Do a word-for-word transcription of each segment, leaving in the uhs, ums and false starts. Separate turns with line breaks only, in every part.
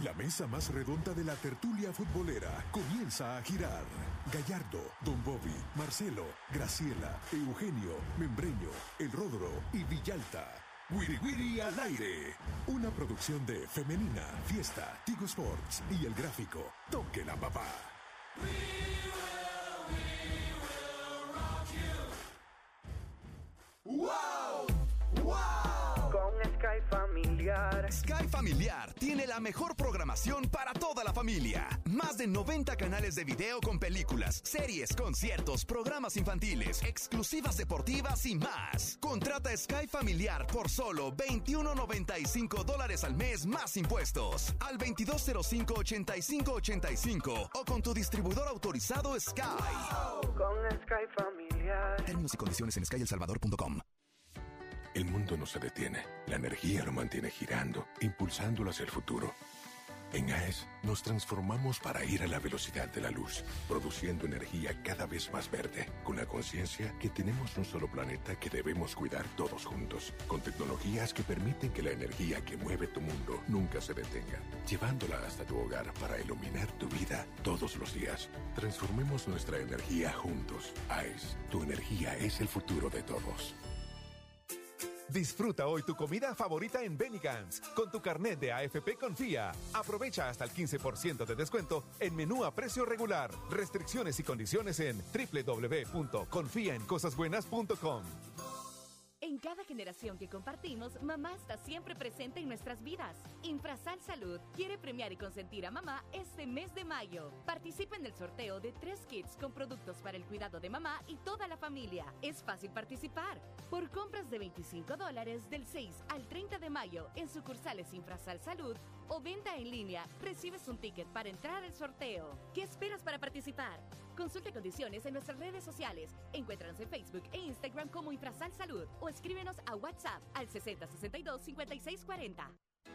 La mesa más redonda de la tertulia futbolera comienza a girar. Gallardo, Don Bobby, Marcelo, Graciela, Eugenio, Membreño, El Rodro y Villalta. Wiri Wiri al aire. Una producción de Femenina, Fiesta, Tigo Sports y El Gráfico. Toque la papá. We will, we will rock you. ¡Wow! ¡Wow!
Con Sky Familiar.
Sky Familiar tiene la mejor programación para toda la familia. Más de noventa canales de video con películas, series, conciertos, programas infantiles, exclusivas deportivas y más. Contrata Sky Familiar por solo veintiuno noventa y cinco dólares al mes más impuestos. Al veintidós cero cinco, ochenta y cinco ochenta y cinco o con tu distribuidor autorizado Sky.
Wow. Con Sky Familiar.
Términos y condiciones en sky el salvador punto com.
El mundo no se detiene. La energía lo mantiene girando, impulsándolo hacia el futuro. En A E S nos transformamos para ir a la velocidad de la luz, produciendo energía cada vez más verde, con la conciencia que tenemos un solo planeta que debemos cuidar todos juntos, con tecnologías que permiten que la energía que mueve tu mundo nunca se detenga, llevándola hasta tu hogar para iluminar tu vida todos los días. Transformemos nuestra energía juntos. A E S, tu energía es el futuro de todos.
Disfruta hoy tu comida favorita en Bennigan's con tu carnet de A F P Confía. Aprovecha hasta el quince por ciento de descuento en menú a precio regular. Restricciones y condiciones en doble u doble u doble u punto confía en cosas buenas punto com.
En cada generación que compartimos, mamá está siempre presente en nuestras vidas. Infrasal Salud quiere premiar y consentir a mamá este mes de mayo. Participa en el sorteo de tres kits con productos para el cuidado de mamá y toda la familia. Es fácil participar. Por compras de veinticinco dólares del seis al treinta de mayo en sucursales Infrasal Salud o venta en línea, recibes un ticket para entrar al sorteo. ¿Qué esperas para participar? Consulta condiciones en nuestras redes sociales. Encuéntranos en Facebook e Instagram como Infrasal Salud o escríbenos a WhatsApp al sesenta sesenta y dos cincuenta y seis cuarenta.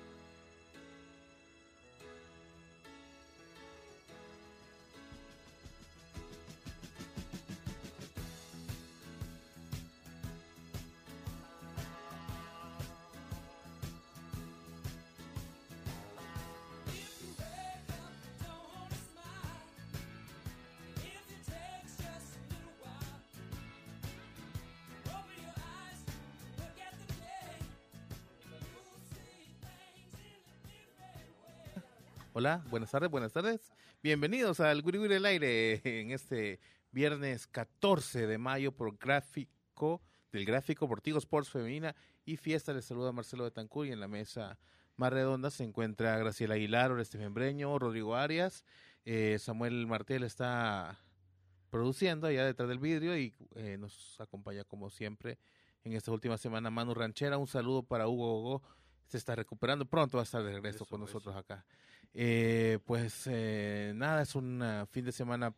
Hola, buenas tardes, buenas tardes. Bienvenidos al Wiri Wiri al aire en este viernes catorce de mayo por gráfico, del gráfico por Tigo Sports Femenina y Fiesta. Les saluda Marcelo Betancur y en la mesa más redonda se encuentra Graciela Aguilar, Oreste Membreño, Rodrigo Arias, eh, Samuel Martel está produciendo allá detrás del vidrio y eh, nos acompaña como siempre en esta última semana Manu Ranchera. Un saludo para Hugo Gogó. Se está recuperando, pronto va a estar de regreso eso, con nosotros eso. acá. Eh, pues eh, nada, es un uh, fin de semana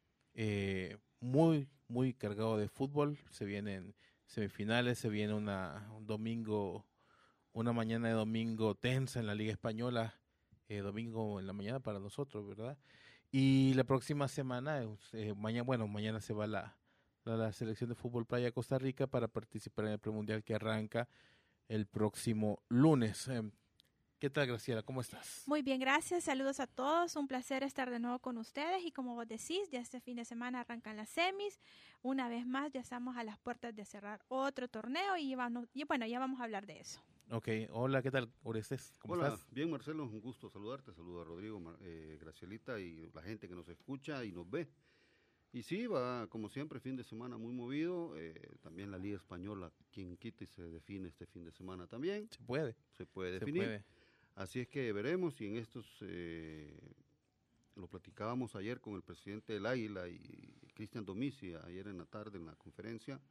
eh, muy, muy cargado de fútbol. Se vienen semifinales, se viene una, un domingo, una mañana de domingo tensa en la Liga Española, eh, domingo en la mañana para nosotros, ¿verdad? Y la próxima semana, eh, mañana, bueno, mañana se va la, la, la selección de fútbol playa Costa Rica para participar en el premundial que arranca el próximo lunes. ¿Qué tal, Graciela? ¿Cómo estás?
Muy bien, gracias. Saludos a todos. Un placer estar de nuevo con ustedes. Y como vos decís, ya este fin de semana arrancan las semis. Una vez más, ya estamos a las puertas de cerrar otro torneo y, vamos, y bueno, ya vamos a hablar de eso.
Ok. Hola, ¿qué tal, Orestes? ¿Cómo
Hola,
estás?
Bien, Marcelo. Un gusto saludarte. Saludo a Rodrigo, eh, Gracielita y la gente que nos escucha y nos ve. Y sí, va como siempre, fin de semana muy movido, eh, también la Liga Española, quien quita y se define este fin de semana también.
Se puede.
Se puede
se
definir.
Puede.
Así es que veremos y en estos, eh, lo platicábamos ayer con el presidente del Águila y Cristian Domici, ayer en la tarde en la conferencia,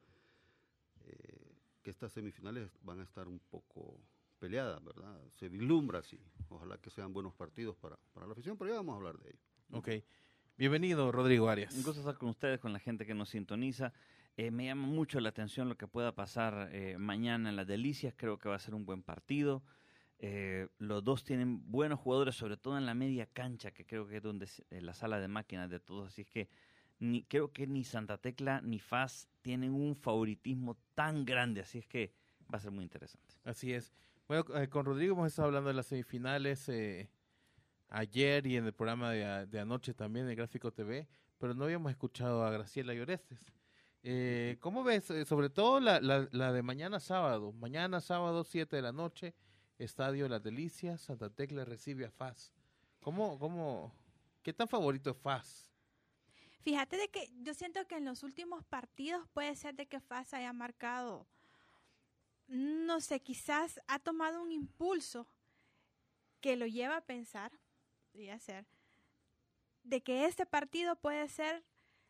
eh, que estas semifinales van a estar un poco peleadas, ¿verdad? Se vislumbra así, ojalá que sean buenos partidos para, para la afición, pero ya vamos a hablar de ello.
Ok. Bienvenido, Rodrigo Arias.
Un gusto estar con ustedes, con la gente que nos sintoniza. Eh, me llama mucho la atención lo que pueda pasar eh, mañana en las Delicias. Creo que va a ser un buen partido. Eh, los dos tienen buenos jugadores, sobre todo en la media cancha, que creo que es donde eh, la sala de máquinas de todos. Así es que ni, creo que ni Santa Tecla ni F A S tienen un favoritismo tan grande. Así es que va a ser muy interesante.
Así es. Bueno, eh, con Rodrigo hemos estado hablando de las semifinales. Eh, ayer y en el programa de, de anoche también de Gráfico T V, pero no habíamos escuchado a Graciela y Orestes. Eh, ¿Cómo ves? Eh, sobre todo la, la, la de mañana sábado. Mañana sábado, siete de la noche, Estadio Las Delicias, Santa Tecla recibe a F A S. ¿Cómo, cómo, qué tan favorito es F A S?
Fíjate de que yo siento que en los últimos partidos puede ser de que F A S haya marcado, no sé, quizás ha tomado un impulso que lo lleva a pensar, podría ser, de que este partido puede ser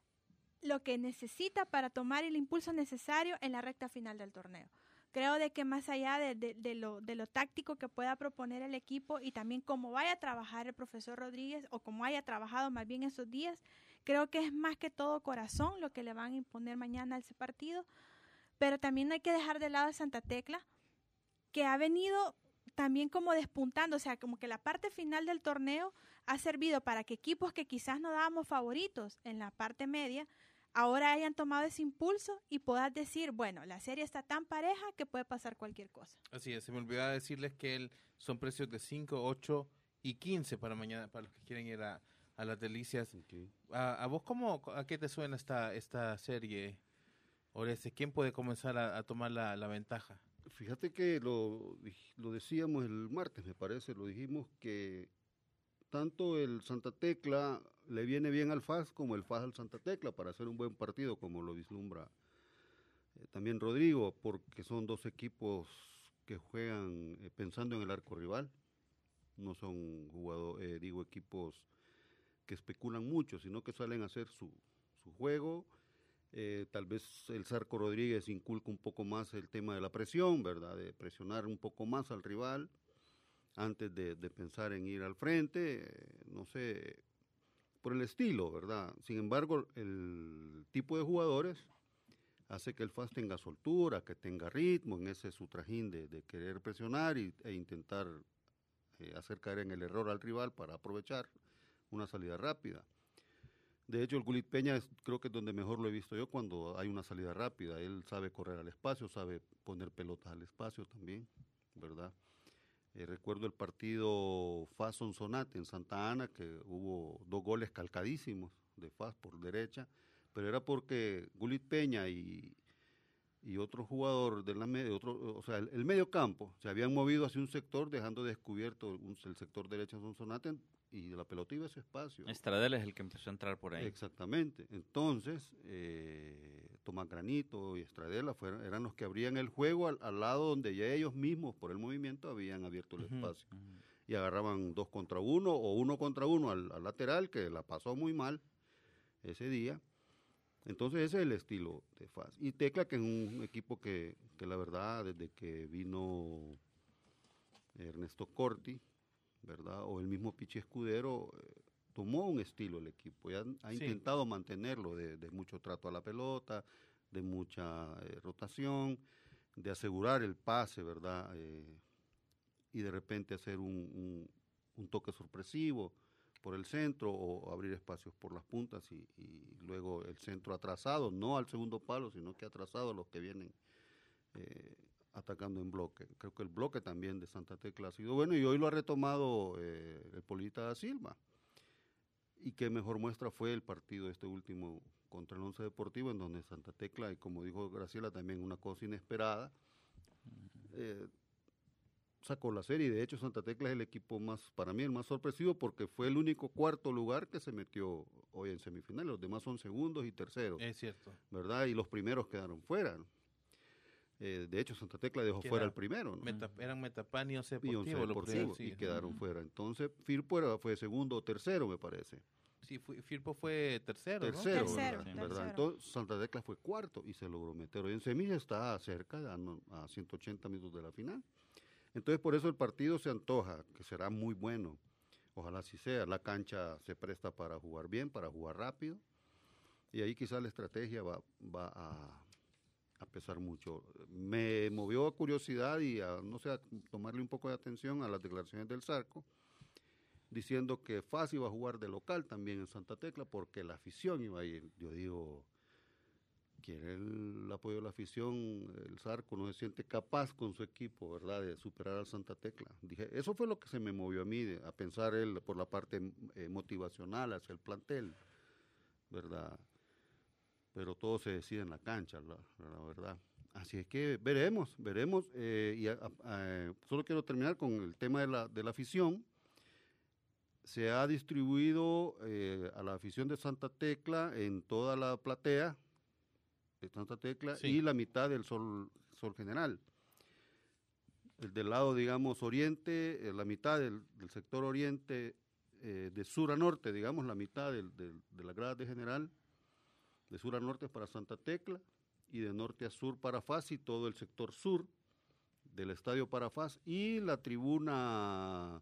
lo que necesita para tomar el impulso necesario en la recta final del torneo. Creo de que más allá de, de, de, lo, de lo táctico que pueda proponer el equipo y también cómo vaya a trabajar el profesor Rodríguez o cómo haya trabajado más bien estos días, creo que es más que todo corazón lo que le van a imponer mañana a ese partido. Pero también no hay que dejar de lado a Santa Tecla, que ha venido también como despuntando, o sea, como que la parte final del torneo ha servido para que equipos que quizás no dábamos favoritos en la parte media, ahora hayan tomado ese impulso y puedas decir, bueno, la serie está tan pareja que puede pasar cualquier cosa.
Así es, se me olvidaba decirles que el, son precios de cinco, ocho y quince para mañana, para los que quieren ir a, a Las Delicias. Okay. ¿A, a vos cómo, a qué te suena esta, esta serie, Oreste? ¿Quién puede comenzar a, a tomar la, la ventaja?
Fíjate que lo, lo decíamos el martes, me parece, lo dijimos que tanto el Santa Tecla le viene bien al F A S como el F A S al Santa Tecla para hacer un buen partido, como lo vislumbra eh, también Rodrigo, porque son dos equipos que juegan eh, pensando en el arco rival, no son jugadores, eh, digo, equipos que especulan mucho, sino que salen a hacer su, su juego. Eh, tal vez el Zarco Rodríguez inculca un poco más el tema de la presión, ¿verdad? De presionar un poco más al rival antes de, de pensar en ir al frente, eh, no sé, por el estilo, ¿verdad? Sin embargo, el tipo de jugadores hace que el F A S tenga soltura, que tenga ritmo, en ese su trajín de, de querer presionar y, e intentar eh, hacer caer en el error al rival para aprovechar una salida rápida. De hecho, el Gulit Peña es, creo que es donde mejor lo he visto yo cuando hay una salida rápida. Él sabe correr al espacio, sabe poner pelotas al espacio también, ¿verdad? Eh, recuerdo el partido F A S-Sonsonate en Santa Ana, que hubo dos goles calcadísimos de F A S por derecha, pero era porque Gulit Peña y, y otro jugador de la medio, otro, o sea, el, el medio campo se habían movido hacia un sector, dejando descubierto un, el sector derecho en Sonsonate, y la pelota iba a ese espacio.
Estradel es el que empezó a entrar por ahí.
Exactamente. Entonces, eh, Tomás Granito y Estradela fueron, eran los que abrían el juego al, al lado donde ya ellos mismos, por el movimiento, habían abierto el uh-huh, espacio. Uh-huh. Y agarraban dos contra uno o uno contra uno al, al lateral, que la pasó muy mal ese día. Entonces, ese es el estilo de F A S. Y Tecla, que es un equipo que, que la verdad, desde que vino Ernesto Corti, ¿verdad? O el mismo Pichi Escudero, eh, tomó un estilo el equipo, ya ha sí. intentado mantenerlo de, de mucho trato a la pelota, de mucha eh, rotación, de asegurar el pase, ¿verdad? Eh, y de repente hacer un, un, un toque sorpresivo por el centro o abrir espacios por las puntas y, y luego el centro atrasado, no al segundo palo, sino que atrasado a los que vienen eh, atacando en bloque. Creo que el bloque también de Santa Tecla ha sido bueno y hoy lo ha retomado eh, el Polita da Silva. Y qué mejor muestra fue el partido este último contra el Once Deportivo, en donde Santa Tecla, y como dijo Graciela, también una cosa inesperada, eh, sacó la serie. De hecho, Santa Tecla es el equipo más, para mí, el más sorpresivo, porque fue el único cuarto lugar que se metió hoy en semifinales. Los demás son segundos y terceros.
Es cierto.
¿Verdad? Y los primeros quedaron fuera, ¿no? Eh, de hecho, Santa Tecla dejó fuera el primero, ¿no?
Meta, eran Metapan y Once
Deportivo, y, Once Deportivo, sí, y quedaron uh-huh. fuera. Entonces, Firpo era, fue segundo o tercero, me parece.
Sí, fue, Firpo fue tercero,
tercero,
¿no?
Tercero, ¿verdad?
Sí.
¿verdad?
tercero.
Entonces, Santa Tecla fue cuarto y se logró meter. Hoy en semis está cerca, a, a ciento ochenta minutos de la final. Entonces, por eso el partido se antoja, que será muy bueno. Ojalá así sea. La cancha se presta para jugar bien, para jugar rápido. Y ahí quizás la estrategia va, va a... a pesar mucho. Me movió a curiosidad y a, no sé, a tomarle un poco de atención a las declaraciones del Zarco, diciendo que F A S iba a jugar de local también en Santa Tecla porque la afición iba a ir. Yo digo, quiere el apoyo de la afición, el Zarco no se siente capaz con su equipo, ¿verdad?, de superar al Santa Tecla. Dije, eso fue lo que se me movió a mí, de, a pensar él por la parte eh, motivacional hacia el plantel, ¿verdad? Pero todo se decide en la cancha, la, la verdad. Así es que veremos, veremos. Eh, y a, a, solo quiero terminar con el tema de la, de la afición. Se ha distribuido eh, a la afición de Santa Tecla en toda la platea de Santa Tecla, sí, y la mitad del Sol, Sol General. El del lado, digamos, oriente, eh, la mitad del, del sector oriente, eh, de sur a norte, digamos, la mitad del, del, de la grada de General, de sur a norte para Santa Tecla, y de norte a sur para F A S, y todo el sector sur del estadio para F A S, y la tribuna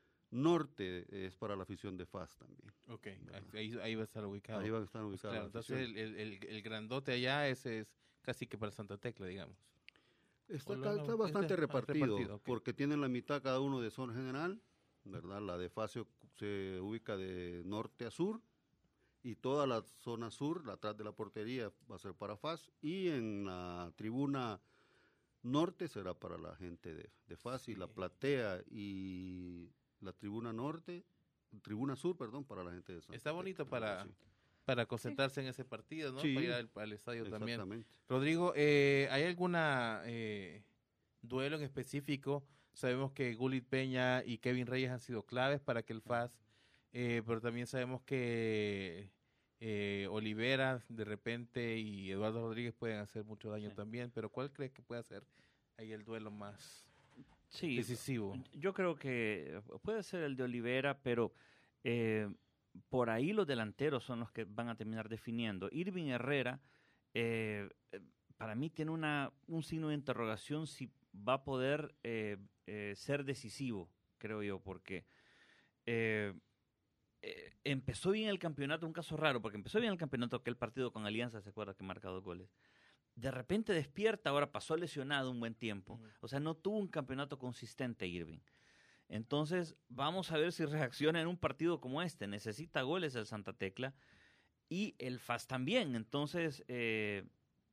norte es para la afición de F A S también.
Ok, ahí, ahí va a estar ubicado.
Ahí va a estar ubicado.
Claro, entonces el, el, el grandote allá ese es casi que para Santa Tecla, digamos.
Está, acá, está bastante este, repartido, repartido okay, porque tienen la mitad cada uno de zona general, ¿verdad? La de F A S se ubica de norte a sur, y toda la zona sur, atrás de la portería, va a ser para F A S, y en la tribuna norte será para la gente de, de F A S, sí, y la platea y la tribuna norte, tribuna sur, perdón, para la gente de Santa
Está bonito
Tecla,
para,
sí,
para concentrarse sí, en ese partido, ¿no?
Sí,
para ir al, al estadio también.
Exactamente.
Rodrigo, eh, ¿hay alguna eh, duelo en específico? Sabemos que Gullit Peña y Kevin Reyes han sido claves para que el F A S, eh, pero también sabemos que eh, Olivera de repente y Eduardo Rodríguez pueden hacer mucho daño sí, también, pero ¿cuál crees que puede ser ahí el duelo más sí, decisivo?
Yo creo que puede ser el de Olivera, pero eh, por ahí los delanteros son los que van a terminar definiendo. Irving Herrera, eh, para mí tiene una un signo de interrogación si va a poder eh, eh, ser decisivo, creo yo, porque eh, eh, empezó bien el campeonato, un caso raro, porque empezó bien el campeonato, aquel partido con Alianza, ¿se acuerda que marca dos goles? De repente despierta, ahora pasó lesionado un buen tiempo, uh-huh, o sea, no tuvo un campeonato consistente Irving. Entonces, vamos a ver si reacciona en un partido como este. Necesita goles el Santa Tecla y el F A S también. Entonces, eh,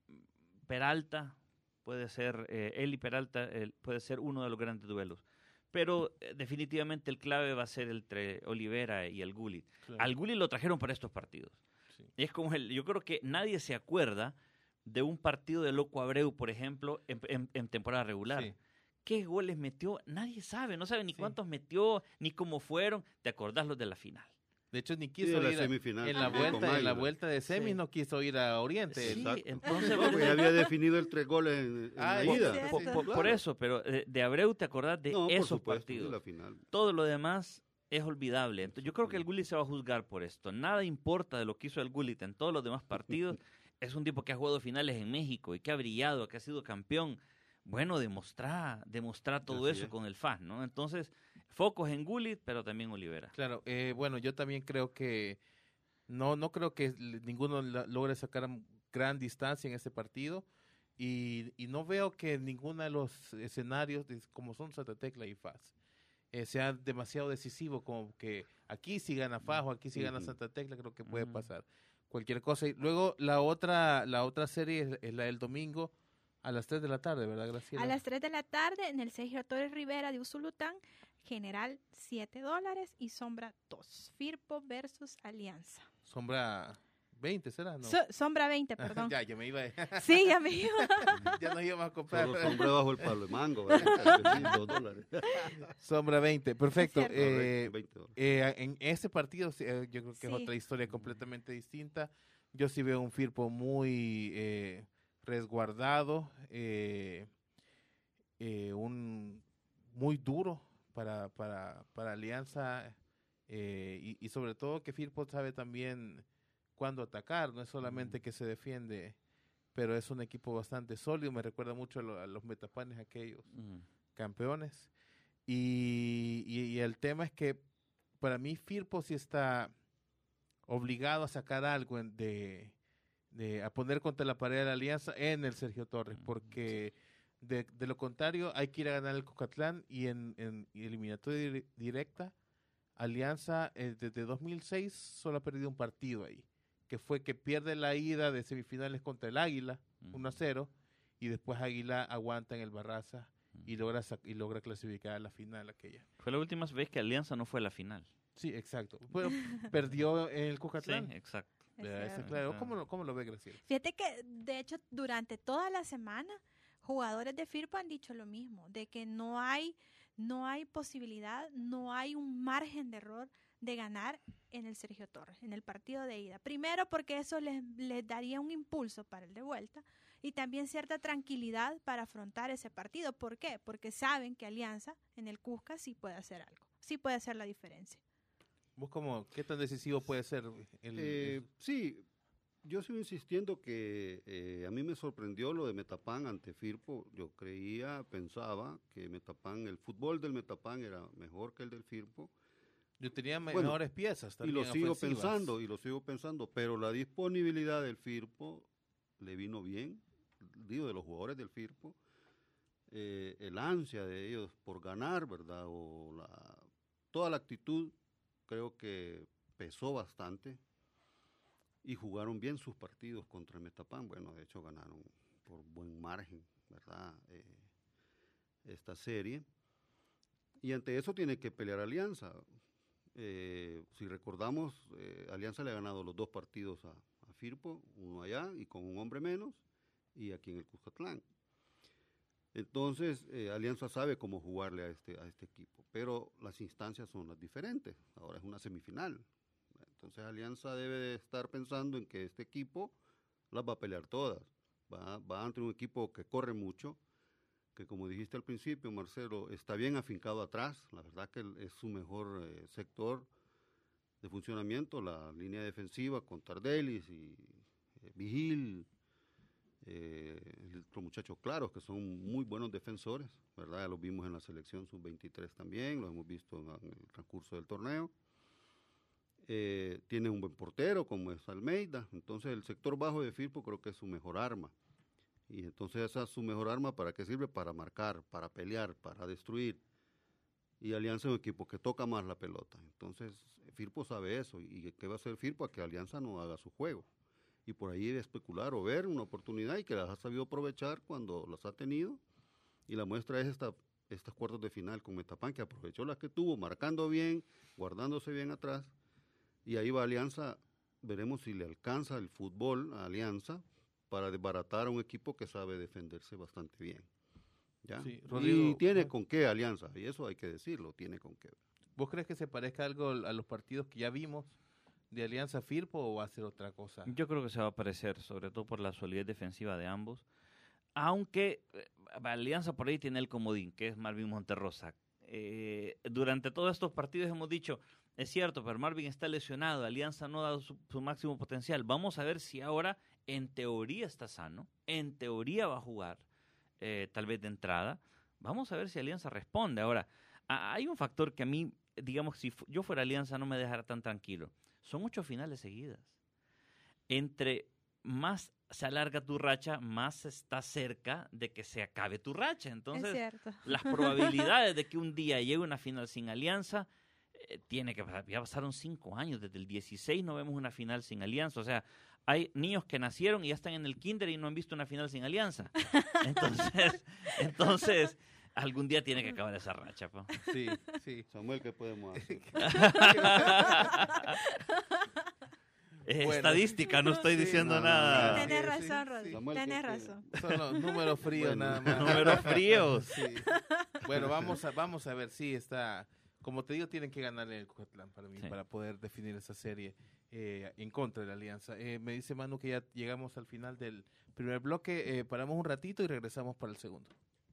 Peralta puede ser, eh, él y Peralta eh, puede ser uno de los grandes duelos. Pero eh, definitivamente el clave va a ser entre Olivera y el Gullit. Claro. Al Gullit lo trajeron para estos partidos. Sí. Y es como el, yo creo que nadie se acuerda de un partido de Loco Abreu, por ejemplo, en, en, en temporada regular. Sí. ¿Qué goles metió? Nadie sabe, no sabe ni sí, cuántos metió, ni cómo fueron. ¿Te acordás los de la final?
De hecho, ni quiso
sí,
ir a, en la vuelta, en la vuelta de semis, sí, no quiso ir a Oriente.
Sí,
exacto,
entonces
no, pues había definido el tres goles en, en
ah,
la ida.
Por, por, por, por eso, pero de, de Abreu te acordás de
no,
esos
supuesto,
partidos.
De la final.
Todo lo demás es olvidable. Entonces, yo creo que el Gullit se va a juzgar por esto. Nada importa de lo que hizo el Gullit en todos los demás partidos. Es un tipo que ha jugado finales en México y que ha brillado, que ha sido campeón. Bueno, demostrar, demostrar todo Así eso es. Con el F A S, ¿no? Entonces, focos en Gullit, pero también Olivera.
Claro, eh, bueno, yo también creo que no, no creo que ninguno logre sacar gran distancia en este partido y, y no veo que ninguno de los escenarios, como son Santa Tecla y F A S, eh, sea demasiado decisivo, como que aquí si gana F A S o aquí si gana Santa Tecla, creo que puede uh-huh. pasar cualquier cosa. Y luego la otra, la otra serie es, es la del domingo, a las tres de la tarde, ¿verdad, Graciela?
A las tres de la tarde en el Sergio Torres Rivera de Usulután, General siete dólares y Sombra dos. Firpo versus Alianza.
Sombra veinte, ¿será? No.
So, sombra veinte, perdón.
ya, ya me iba.
sí, ya me iba.
ya nos íbamos a comprar.
Solo sombra bajo el palo de mango, ¿verdad? dos dólares.
Sombra veinte, perfecto.
Es
eh, eh, en ese partido eh, yo creo que sí, es otra historia completamente distinta. Yo sí veo un Firpo muy... Eh, resguardado, eh, eh, un muy duro para, para, para Alianza eh, y, y sobre todo que Firpo sabe también cuándo atacar, no es solamente mm. que se defiende, pero es un equipo bastante sólido, me recuerda mucho a, lo, a los Metapanes aquellos mm. campeones y, y, y el tema es que para mí Firpo sí está obligado a sacar algo en, de De, a poner contra la pared de la Alianza en el Sergio Torres, porque de, de lo contrario hay que ir a ganar el Cocatlán y en, en eliminatoria directa Alianza eh, desde dos mil seis solo ha perdido un partido ahí que fue que pierde la ida de semifinales contra el Águila,
Ujú.
uno a cero, y después Águila aguanta en el Barraza y logra sac- y logra clasificar a la final aquella.
Fue la última vez que Alianza no fue a la final.
Sí, exacto. Pero perdió en el
Sí,
Cucatlán.
exacto.
Es
Ya, ese,
cierto.
claro. ¿Cómo, lo, ¿Cómo lo ve, Graciela?
Fíjate que, de hecho, durante toda la semana, jugadores de Firpo han dicho lo mismo, de que no hay, no hay posibilidad, no hay un margen de error de ganar en el Sergio Torres, en el partido de ida. Primero porque eso les, les daría un impulso para el de vuelta y también cierta tranquilidad para afrontar ese partido. ¿Por qué? Porque saben que Alianza en el Cusca sí puede hacer algo, sí puede hacer la diferencia.
¿Vos cómo, qué tan decisivo puede ser? El,
Eh,
el-
sí, yo sigo insistiendo que eh, a mí me sorprendió lo de Metapan ante Firpo. Yo creía, pensaba que Metapan, el fútbol del Metapan era mejor que el del Firpo.
yo tenía me-
bueno,
mejores piezas
Y
también
lo sigo
ofensivas.
pensando, y lo sigo pensando, pero la disponibilidad del Firpo le vino bien, digo, de los jugadores del Firpo, eh, el ansia de ellos por ganar, ¿verdad? O la, toda la actitud creo que pesó bastante y jugaron bien sus partidos contra el Metapan. Bueno, de hecho ganaron por buen margen, ¿verdad? Eh, esta serie. Y ante eso tiene que pelear Alianza. Eh, si recordamos, eh, Alianza le ha ganado los dos partidos a, a Firpo, uno allá y con un hombre menos, y aquí en el Cuscatlán. Entonces, eh, Alianza sabe cómo jugarle a este, a este equipo, pero las instancias son las diferentes. Ahora es una semifinal. Entonces, Alianza debe de estar pensando en que este equipo las va a pelear todas. Va, va ante un equipo que corre mucho, que como dijiste al principio, Marcelo, está bien afincado atrás. La verdad que es su mejor eh, sector de funcionamiento, la línea defensiva con Tardelis y eh, Vigil, eh, los muchachos claros, que son muy buenos defensores, ¿verdad? Ya los vimos en la selección sub veintitrés también, los hemos visto en, en el transcurso del torneo. Eh, tiene un buen portero como es Almeida, entonces el sector bajo de Firpo creo que es su mejor arma. Y entonces esa es su mejor arma, ¿para qué sirve? Para marcar, para pelear, para destruir. Y Alianza es un equipo que toca más la pelota. Entonces Firpo sabe eso. ¿Y qué va a hacer Firpo? A que Alianza no haga su juego. Y por ahí especular o ver una oportunidad y que las ha sabido aprovechar cuando las ha tenido. Y la muestra es esta, estas cuartos de final con Metapan, que aprovechó las que tuvo, marcando bien, guardándose bien atrás. Y ahí va Alianza, veremos si le alcanza el fútbol a Alianza para desbaratar a un equipo que sabe defenderse bastante bien. ¿Ya?
Sí,
y
Rodrigo,
tiene
¿no?
con qué Alianza, y eso hay que decirlo, tiene con qué.
¿Vos crees que se parezca algo a los partidos que ya vimos de Alianza Firpo o va a ser otra cosa?
Yo creo que se va a parecer, sobre todo por la solidez defensiva de ambos. Aunque eh, Alianza por ahí tiene el comodín, que es Marvin Monterrosa. Eh, durante todos estos partidos hemos dicho, es cierto, pero Marvin está lesionado, Alianza no ha dado su, su máximo potencial. Vamos a ver si ahora, en teoría, está sano, en teoría va a jugar, eh, tal vez de entrada. Vamos a ver si Alianza responde. Ahora, a, hay un factor que a mí, digamos, si fu- yo fuera Alianza no me dejara tan tranquilo. Son ocho finales seguidas. Entre más se alarga tu racha, más está cerca de que se acabe tu racha.
Es
Entonces,
cierto.
las probabilidades de que un día llegue una final sin Alianza, eh, tiene que pasar. Ya pasaron cinco años, desde el dieciséis no vemos una final sin Alianza. O sea, hay niños que nacieron y ya están en el kinder y no han visto una final sin Alianza. Entonces, entonces algún día tiene que acabar esa racha. Po.
Sí, sí.
Samuel, ¿qué podemos hacer?
Es
Bueno.
estadística, no estoy
Sí,
diciendo
no, no,
nada.
no.
Tenés
Sí,
razón,
sí,
Rodri.
sí.
Samuel,
Tenés
¿qué-
razón.
Son los números fríos
Bueno.
nada más.
Números fríos.
Sí. Bueno, vamos a, vamos a ver si está. Como te digo, tienen que ganarle el Cucatlán para mí,
Sí.
para poder definir esa serie eh, en contra de la Alianza. Eh, me dice Manu que ya llegamos al final del primer bloque. Eh, paramos un ratito y regresamos para el segundo.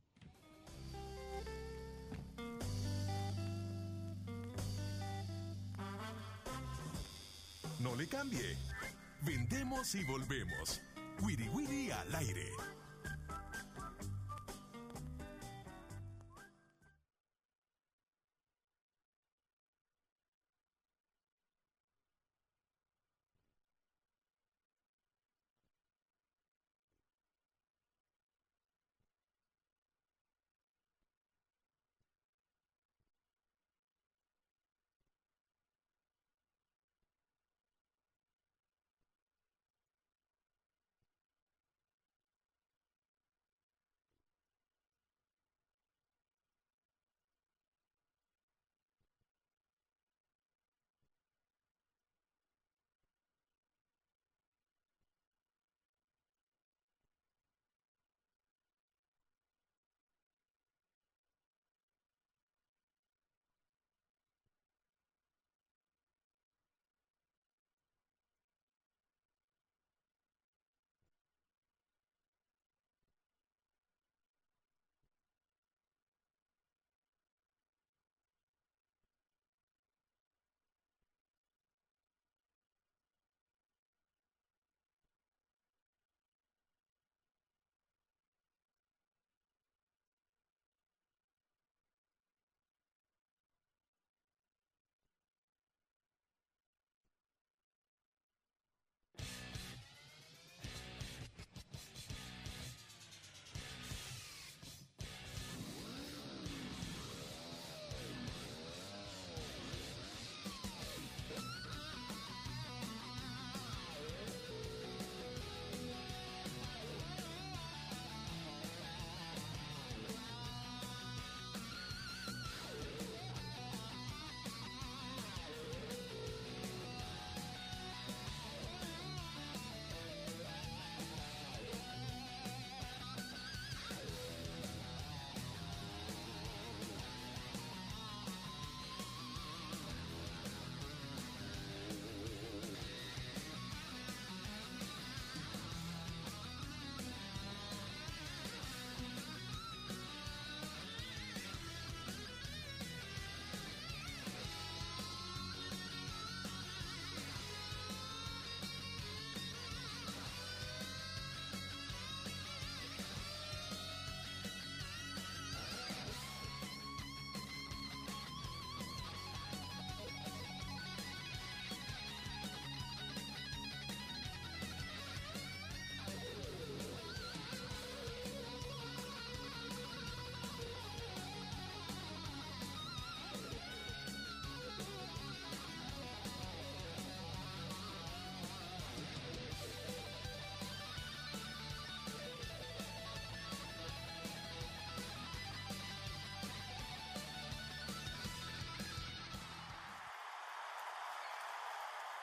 No le cambie. Vendemos y volvemos. Wiri Wiri al aire.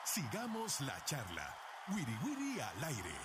Sigamos la charla. Wiri Wiri al aire.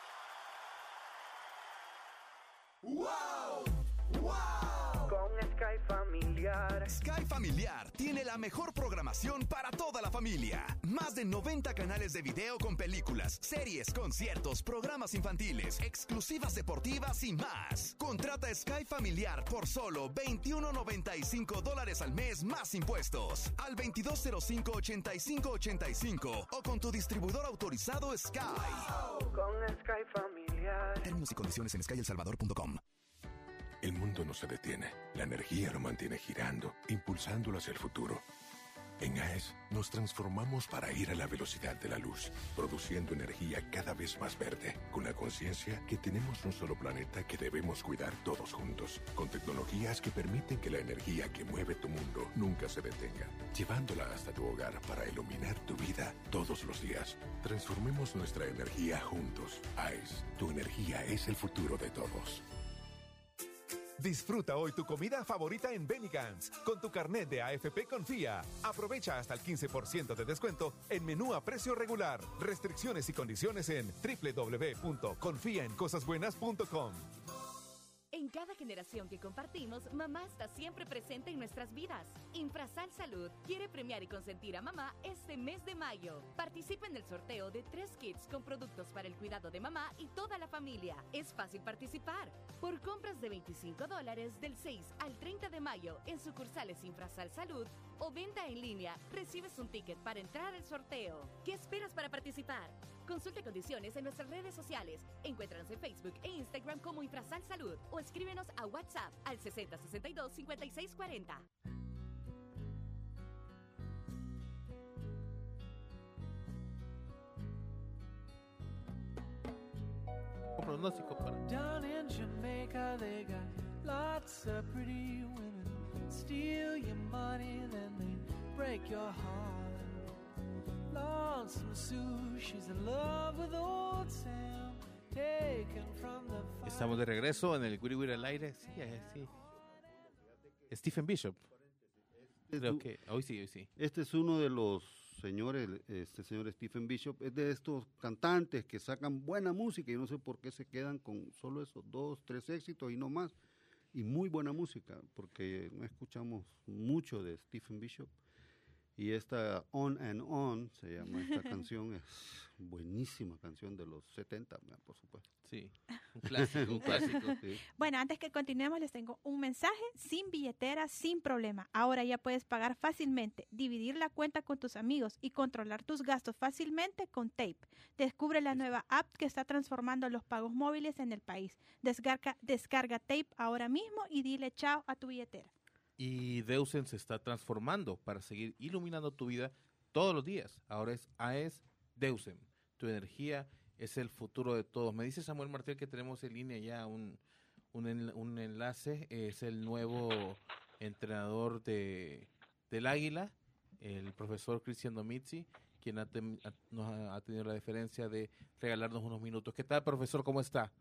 ¡Wow! ¡Wow! Con Sky Familiar.
Sky Familiar tiene la mejor programación para toda la familia. Más de noventa canales de video con películas, series, conciertos, programas infantiles, exclusivas deportivas y más. Contrata Sky Familiar por solo veintiuno noventa y cinco dólares al mes más impuestos. Al veintidós cero cinco, ochenta y cinco ochenta y cinco o con tu distribuidor autorizado Sky.
Wow. Con Sky Familiar.
Términos y condiciones en sky el salvador punto com.
El mundo no se detiene. La energía lo mantiene girando, impulsándolo hacia el futuro. En A E S nos transformamos para ir a la velocidad de la luz, produciendo energía cada vez más verde, con la conciencia que tenemos un solo planeta que debemos cuidar todos juntos, con tecnologías que permiten que la energía que mueve tu mundo nunca se detenga, llevándola hasta tu hogar para iluminar tu vida todos los días. Transformemos nuestra energía juntos. A E S, tu energía es el futuro de todos.
Disfruta hoy tu comida favorita en Bennigan's. Con tu carnet de A F P Confía. Aprovecha hasta el quince por ciento de descuento en menú a precio regular. Restricciones y condiciones en doble u doble u doble u punto confía en cosas buenas punto com.
En cada generación que compartimos, mamá está siempre presente en nuestras vidas. Infrasal Salud quiere premiar y consentir a mamá este mes de mayo. Participa en el sorteo de tres kits con productos para el cuidado de mamá y toda la familia. Es fácil participar. Por compras de veinticinco dólares del seis al treinta de mayo en sucursales Infrasal Salud o venta en línea, recibes un ticket para entrar al sorteo. ¿Qué esperas para participar? Consulte condiciones en nuestras redes sociales. Encuéntranos en Facebook e Instagram como Infrasal Salud o escríbenos a WhatsApp al sesenta sesenta y dos cincuenta y seis cuarenta.
Un pronóstico para...
Down in Jamaica they got lots of pretty women. Steal your money, then they break your heart. Lonesome Sue, she's in love with old Sam, taken from the fire.
Estamos de regreso en el Wiri Wiri al aire. Sí, sí. Stephen Bishop. Creo que hoy sí, hoy sí.
Este es uno de los señores, este señor Stephen Bishop, es de estos cantantes que sacan buena música y no sé por qué se quedan con solo esos dos, tres éxitos y no más. Y muy buena música, porque no escuchamos mucho de Stephen Bishop. Y esta On and On, se llama esta canción, es buenísima canción de los setenta, por supuesto.
Sí, un clásico, un clásico.
Sí.
Bueno, antes que continuemos les tengo un mensaje: sin billetera, sin problema. Ahora ya puedes pagar fácilmente, dividir la cuenta con tus amigos y controlar tus gastos fácilmente con Tape. Descubre la nueva app que está transformando los pagos móviles en el país. Descarga, descarga Tape ahora mismo y dile chao a tu billetera.
Y Deusen se está transformando para seguir iluminando tu vida todos los días. Ahora es A E S Deusen. Tu energía es el futuro de todos. Me dice Samuel Martel que tenemos en línea ya un, un, en, un enlace. Es el nuevo entrenador de, del Águila, el profesor Cristian Domizzi, quien ha ten, ha, nos ha, ha tenido la deferencia de regalarnos unos minutos. ¿Qué tal, profesor? ¿Cómo está?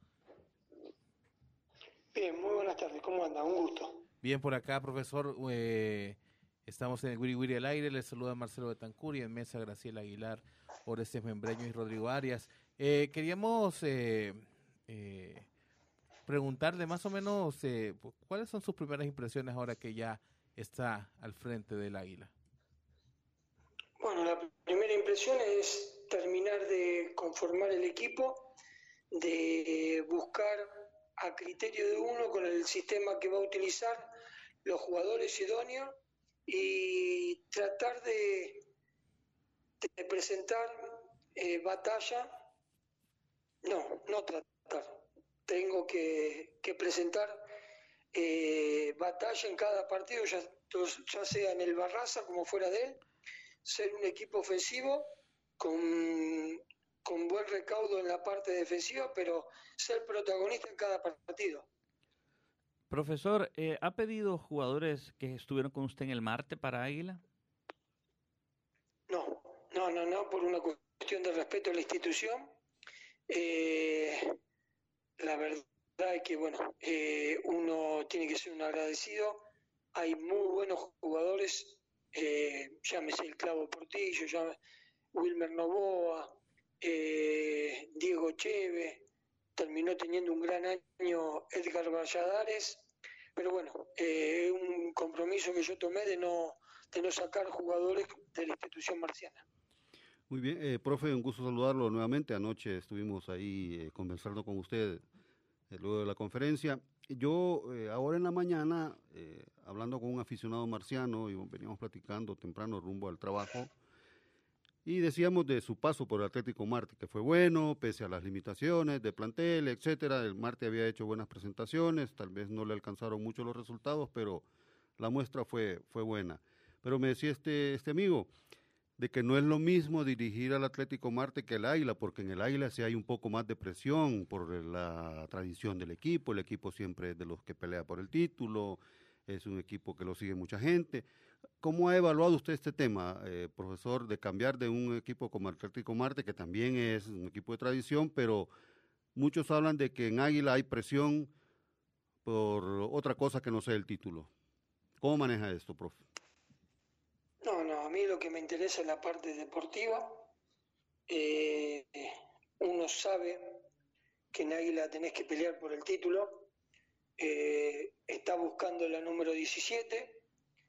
Bien, muy buenas tardes. ¿Cómo anda? Un gusto.
Bien por acá, profesor. Eh, estamos en el Wiri Wiri al aire. Les saluda Marcelo Betancur y en mesa Graciela Aguilar, Orestes Membreño y Rodrigo Arias. Eh, queríamos eh, eh, preguntarle más o menos eh, cuáles son sus primeras impresiones ahora que ya está al frente del Águila.
Bueno, la primera impresión es terminar de conformar el equipo, de buscar a criterio de uno con el sistema que va a utilizar, los jugadores idóneos y tratar de, de presentar eh, batalla, no, no tratar, tengo que, que presentar eh, batalla en cada partido, ya, ya sea en el Barraza como fuera de él, ser un equipo ofensivo con, con buen recaudo en la parte defensiva, pero ser protagonista en cada partido.
Profesor, eh, ¿ha pedido jugadores que estuvieron con usted en el Marte para Águila?
No, no, no, no, por una cuestión de respeto a la institución. Eh, la verdad es que, bueno, eh, uno tiene que ser un agradecido. Hay muy buenos jugadores, eh, llámese el Clavo Portillo, llámese, Wilmer Novoa, eh, Diego Cheve, terminó teniendo un gran año Edgar Valladares, pero bueno, es eh, un compromiso que yo tomé de no, de no sacar jugadores de la institución marciana.
Muy bien, eh, profe, un gusto saludarlo nuevamente. Anoche estuvimos ahí eh, conversando con usted eh, luego de la conferencia. Yo eh, ahora en la mañana, eh, hablando con un aficionado marciano, y veníamos platicando temprano rumbo al trabajo, y decíamos de su paso por el Atlético Marte, que fue bueno, pese a las limitaciones de plantel, etcétera. El Marte había hecho buenas presentaciones, tal vez no le alcanzaron mucho los resultados, pero la muestra fue, fue buena. Pero me decía este, este amigo, de que no es lo mismo dirigir al Atlético Marte que el Águila, porque en el Águila sí hay un poco más de presión por la tradición del equipo, el equipo siempre es de los que pelea por el título, es un equipo que lo sigue mucha gente. ¿Cómo ha evaluado usted este tema, eh, profesor, de cambiar de un equipo como el Atlético Marte, que también es un equipo de tradición, pero muchos hablan de que en Águila hay presión por otra cosa que no sea el título? ¿Cómo maneja esto, profe?
No, no, a mí lo que me interesa es la parte deportiva. Eh, uno sabe que en Águila tenés que pelear por el título. Eh, está buscando la número diecisiete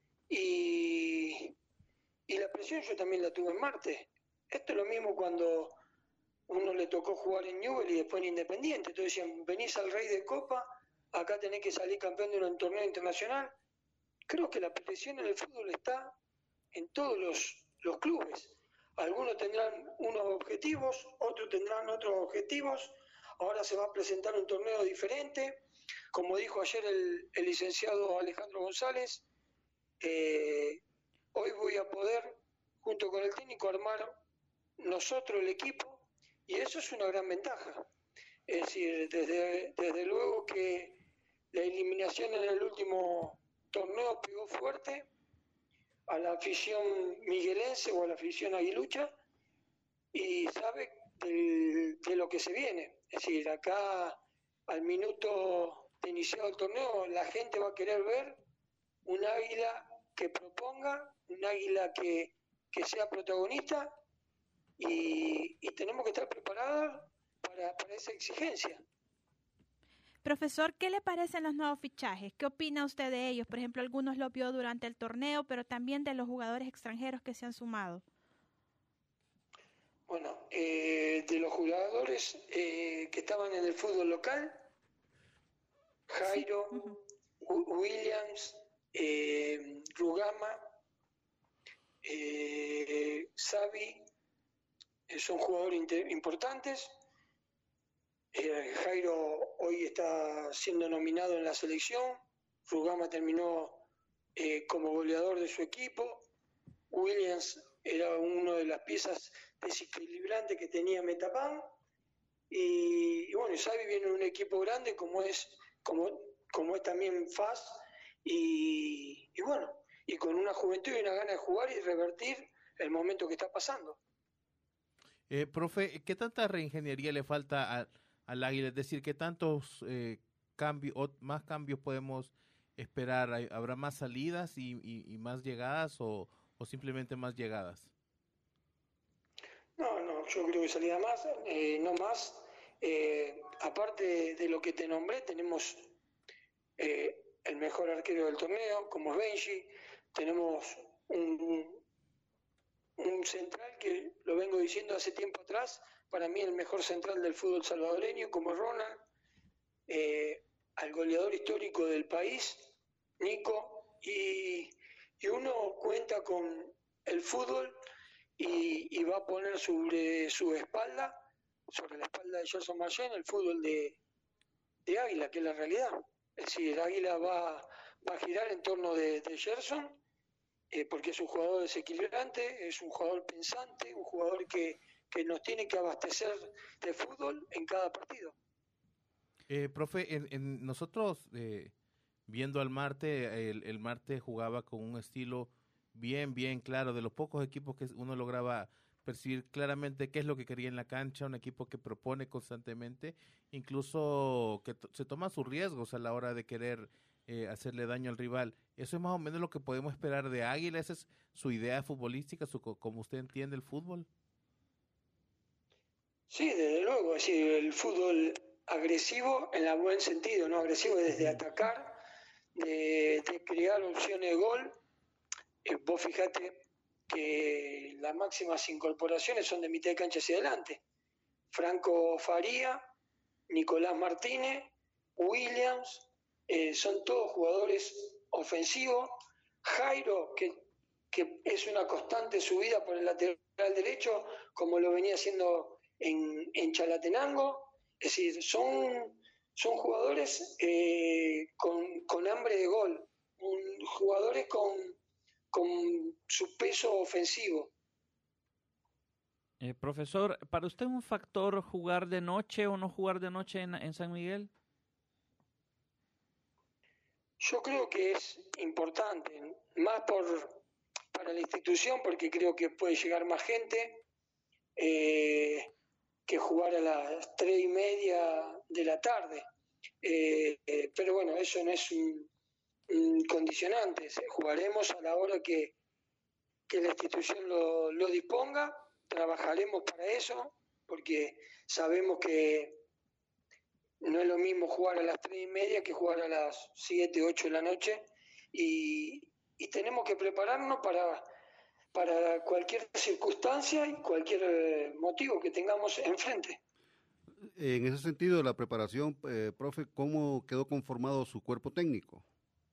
y, y la presión yo también la tuve en Marte. Esto es lo mismo cuando uno le tocó jugar en Newell y después en Independiente. Entonces decían, venís al Rey de Copa, acá tenés que salir campeón de un torneo internacional. Creo que la presión en el fútbol está en todos los, los clubes. Algunos tendrán unos objetivos, otros tendrán otros objetivos. Ahora se va a presentar un torneo diferente. Como dijo ayer el, el licenciado Alejandro González, eh, hoy voy a poder, junto con el técnico, armar nosotros el equipo, y eso es una gran ventaja. Es decir, desde, desde luego que la eliminación en el último torneo pegó fuerte a la afición miguelense o a la afición aguilucha, y sabe de, de lo que se viene. Es decir, acá al minuto de iniciado el torneo la gente va a querer ver un Águila que proponga, un Águila que, que sea protagonista, y, y tenemos que estar preparados para, para esa exigencia.
Profesor, ¿qué le parecen los nuevos fichajes? ¿Qué opina usted de ellos? Por ejemplo, algunos los vio durante el torneo, pero también de los jugadores extranjeros que se han sumado.
Bueno, eh, de los jugadores eh, que estaban en el fútbol local, Jairo, sí. uh-huh. Williams, eh, Rugama, eh, Xavi, eh, son jugadores inter- importantes. Eh, Jairo hoy está siendo nominado en la selección. Rugama terminó eh, como goleador de su equipo. Williams era una de las piezas desequilibrantes que tenía Metapan. Y, y bueno, Xavi viene en un equipo grande como es, como, como es también F A S. Y, y bueno, y con una juventud y una gana de jugar y revertir el momento que está pasando.
Eh, profe, ¿qué tanta reingeniería le falta a al Águila? Es decir, ¿qué tantos eh, cambios, o más cambios podemos esperar? ¿Habrá más salidas y, y, y más llegadas o, o simplemente más llegadas?
No, no, yo creo que salida más, eh, no más. Eh, aparte de lo que te nombré, tenemos eh, el mejor arquero del torneo, como es Benji. Tenemos un, un central que lo vengo diciendo hace tiempo atrás, para mí el mejor central del fútbol salvadoreño, como Ronald, eh, al goleador histórico del país, Nico, y, y uno cuenta con el fútbol y, y va a poner sobre su espalda, sobre la espalda de Gerson Marchén, el fútbol de, de Águila, que es la realidad. Es decir, Águila va, va a girar en torno de, de Gerson, eh, porque es un jugador desequilibrante, es un jugador pensante, un jugador que que nos tiene que abastecer de fútbol en cada partido.
Eh, profe, en, en nosotros, eh, viendo al Marte, el, el Marte jugaba con un estilo bien, bien claro, de los pocos equipos que uno lograba percibir claramente qué es lo que quería en la cancha, un equipo que propone constantemente, incluso que t- se toma sus riesgos a la hora de querer eh, hacerle daño al rival. Eso es más o menos lo que podemos esperar de Águila. ¿Esa es su idea futbolística, su, como usted entiende el fútbol?
Sí, desde luego, es decir, el fútbol agresivo en el buen sentido, ¿no? Agresivo desde atacar, de, de crear opciones de gol. Eh, vos fijate que las máximas incorporaciones son de mitad de cancha hacia adelante. Franco Faría, Nicolás Martínez, Williams, eh, son todos jugadores ofensivos. Jairo, que, que es una constante subida por el lateral derecho, como lo venía haciendo en, en Chalatenango. Es decir, son, son jugadores eh, con, con hambre de gol, un, jugadores con, con su peso ofensivo.
Eh, profesor, ¿para usted es un factor jugar de noche o no jugar de noche en, en San Miguel?
Yo creo que es importante, más por para la institución, porque creo que puede llegar más gente, eh, que jugar a las tres y media de la tarde. Eh, eh, pero bueno, eso no es un, un condicionante. Jugaremos a la hora que, que la institución lo, lo disponga, trabajaremos para eso, porque sabemos que no es lo mismo jugar a las tres y media que jugar a las siete, ocho de la noche, y, y tenemos que prepararnos para, para cualquier circunstancia y cualquier motivo que tengamos enfrente.
En ese sentido, la preparación, eh, profe, ¿cómo quedó conformado su cuerpo técnico?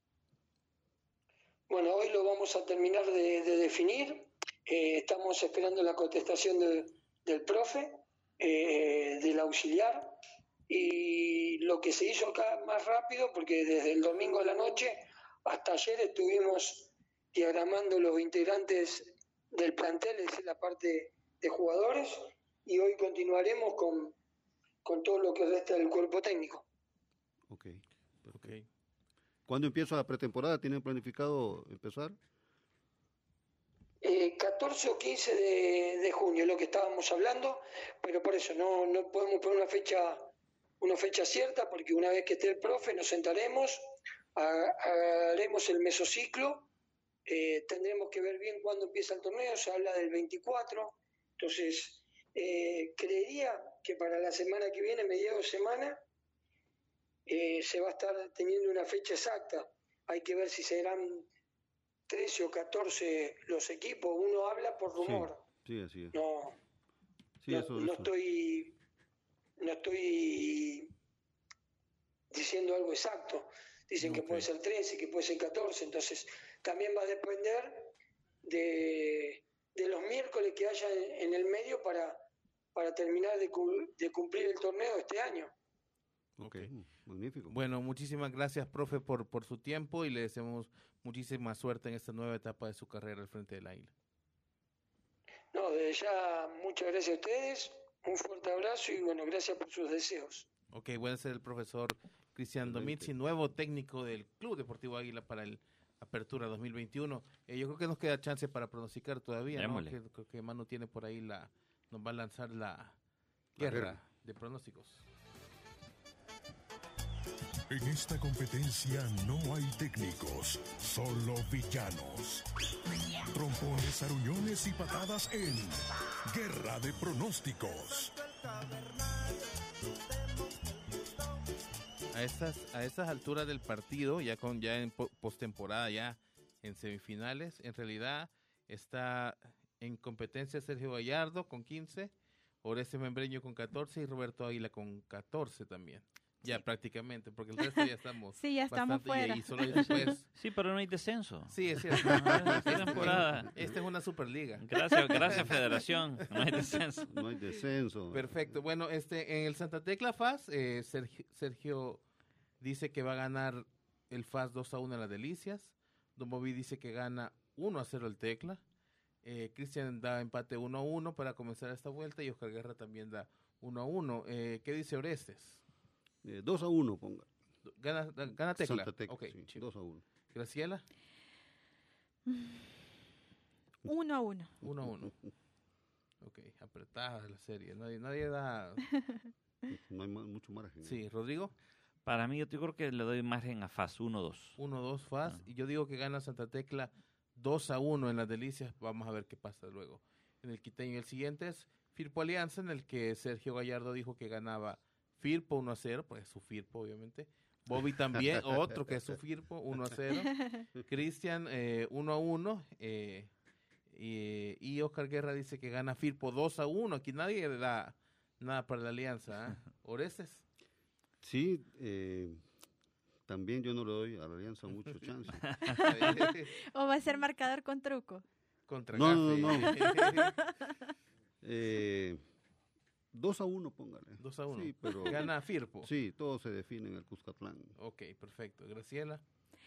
Bueno, hoy lo vamos a terminar de, de definir. Eh, estamos esperando la contestación de, del profe, eh, del auxiliar, y lo que se hizo acá más rápido, porque desde el domingo a la noche hasta ayer estuvimos diagramando los integrantes del plantel, es decir, la parte de jugadores, y hoy continuaremos con, con todo lo que resta del cuerpo técnico.
Ok. Okay. ¿Cuándo empieza la pretemporada? ¿Tienen planificado empezar?
Eh, catorce o quince de, de junio, lo que estábamos hablando, pero por eso no, no podemos poner una fecha, una fecha cierta, porque una vez que esté el profe nos sentaremos, ha, haremos el mesociclo, eh, tendremos que ver bien cuándo empieza el torneo, se habla del veinticuatro, entonces eh, creería que para la semana que viene, mediados de semana, eh, se va a estar teniendo una fecha exacta. Hay que ver si serán trece o catorce los equipos, uno habla por rumor.
Sí, sí, así es.
No,
sí,
no,
eso,
no
eso.
estoy no estoy diciendo algo exacto. Dicen okay. que puede ser trece, que puede ser catorce, entonces también va a depender de, de los miércoles que haya en el medio para, para terminar de, de cumplir el torneo este año.
Ok, magnífico.
Bueno, muchísimas gracias, profe, por, por su tiempo, y le deseamos muchísima suerte en esta nueva etapa de su carrera al frente del Águila.
No, desde ya, muchas gracias a ustedes, un fuerte abrazo y bueno, gracias por sus deseos.
Ok, voy a ser el profesor Cristian Domizzi, nuevo técnico del Club Deportivo Águila para el Apertura dos mil veintiuno. Eh, yo creo que nos queda chance para pronosticar todavía, ¿no? Que, creo que Manu tiene por ahí la, nos va a lanzar la guerra, guerra de pronósticos.
En esta competencia no hay técnicos, solo villanos. Trompones, aruñones y patadas en Guerra de Pronósticos.
A estas, a estas alturas del partido, ya con ya en postemporada, ya en semifinales, en realidad está en competencia Sergio Gallardo con quince, Oreste Membreño con catorce y Roberto Águila con catorce también. Ya sí. Prácticamente, porque el resto ya estamos.
Sí, ya estamos fuera.
Y, y solo después...
Sí, pero no hay descenso.
Sí, es cierto.
Esta temporada.
Esta es una superliga.
Gracias, gracias Federación. No hay descenso.
No hay descenso.
Perfecto. Bueno, este en el Santa Tecla F A S, eh, Sergio, Sergio dice que va a ganar el F A S dos a uno en las Delicias. Don Bobby dice que gana uno a cero el Tecla. Eh, Cristian da empate uno a uno para comenzar esta vuelta y Oscar Guerra también da uno a uno. Eh, ¿Qué dice Orestes?
Eh, dos a uno, ponga.
¿Gana, gana Tecla?
Santa Tecla,
okay,
sí, dos a uno.
¿Graciela?
uno a uno.
uno a uno. Ok, apretada la serie. Nadie, nadie da...
No hay mucho margen.
Sí, ¿Rodrigo?
Para mí, yo creo que le doy margen a F A S, uno dos.
uno dos F A S. Ah. Y yo digo que gana Santa Tecla dos a uno en las Delicias. Vamos a ver qué pasa luego. En el quiteño, el siguiente es Firpo Alianza, en el que Sergio Gallardo dijo que ganaba Firpo uno a cero, pues su Firpo obviamente. Bobby también, otro que es su Firpo, uno a cero. Cristian, eh, uno a uno. Eh, y, y Oscar Guerra dice que gana Firpo dos a uno. Aquí nadie le da nada para la Alianza. ¿eh? Orestes.
Sí, eh, también yo no le doy a la Alianza mucho chance.
¿O va a ser marcador con truco?
Contra
no, no,
Gafe.
no, eh, dos a uno, póngale.
dos a uno.
Sí, pero,
Gana Firpo.
Sí, todo se define en el Cuscatlán.
Ok, perfecto. Graciela.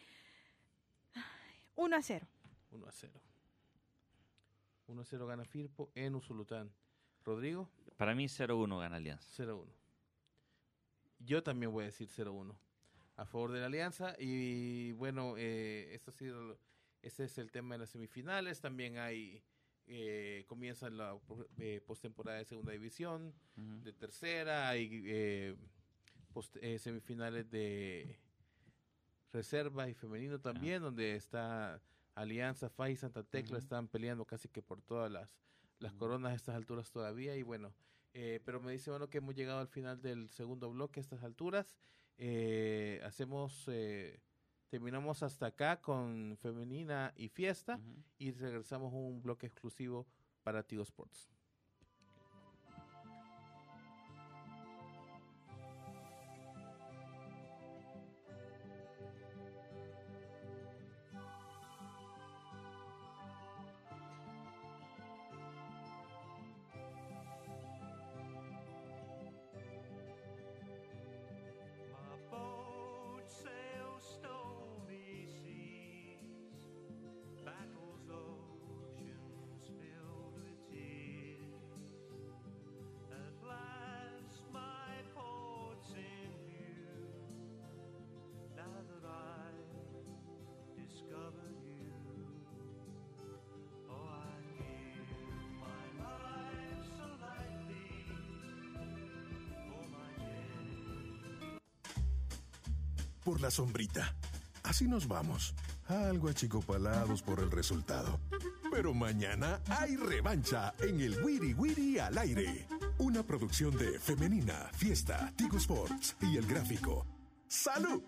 uno a cero.
uno a cero. uno a cero gana Firpo en Usulután. Rodrigo.
Para mí cero uno gana Alianza.
cero uno. Yo también voy a decir cero uno. A favor de la Alianza. Y bueno, eh, esto ha sido, este es el tema de las semifinales. También hay, eh, comienza la eh, postemporada de segunda división, uh-huh. de tercera. Hay eh, post, eh, semifinales de reserva y femenino también, uh-huh. donde está Alianza, F A I y Santa Tecla, uh-huh. están peleando casi que por todas las, las uh-huh. coronas a estas alturas todavía. Y bueno, eh, pero me dice bueno que hemos llegado al final del segundo bloque a estas alturas. Eh, hacemos, eh, terminamos hasta acá con femenina y fiesta, uh-huh. y regresamos a un bloque exclusivo para Tigo Sports.
Por la sombrita. Así nos vamos. Algo achicopalados por el resultado. Pero mañana hay revancha en el Wiri Wiri al aire. Una producción de Femenina, Fiesta, Tigo Sports y El Gráfico. ¡Salud!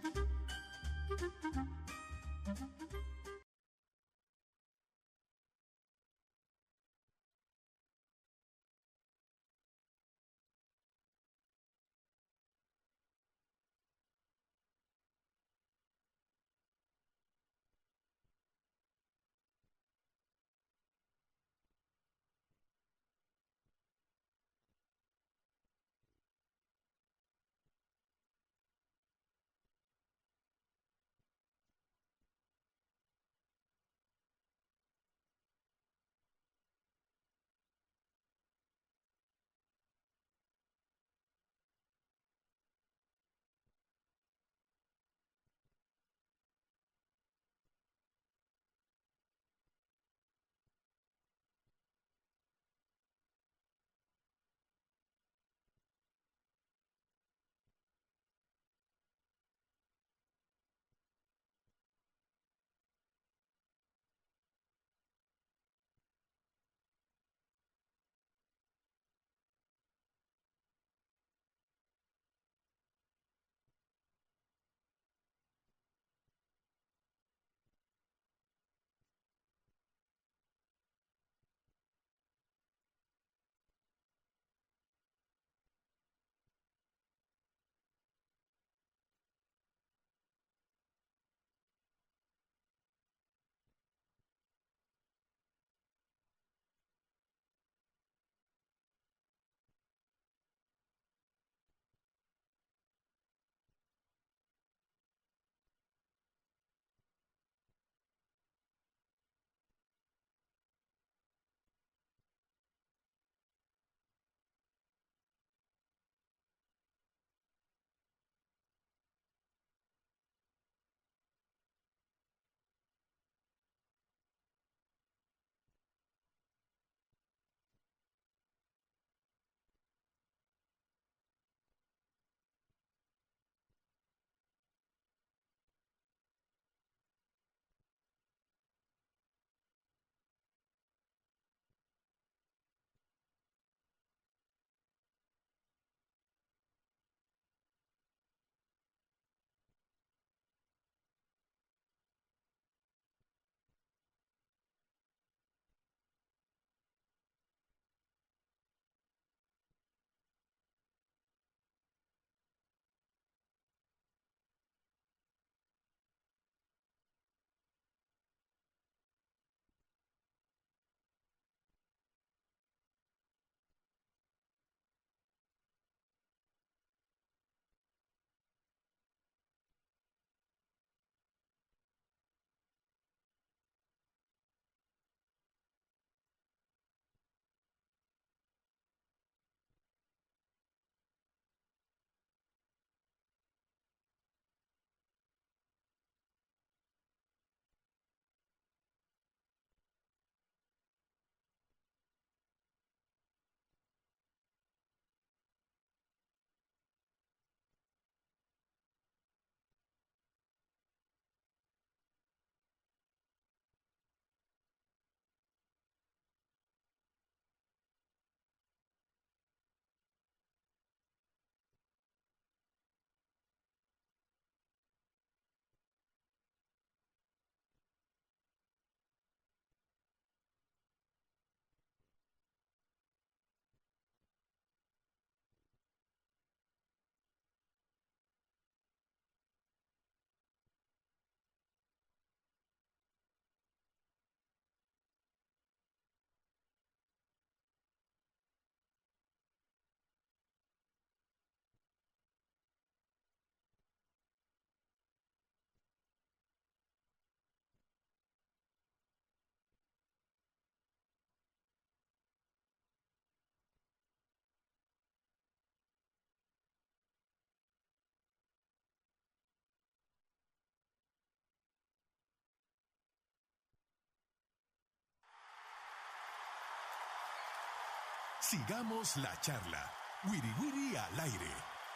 Sigamos la charla. Wiri Wiri al aire.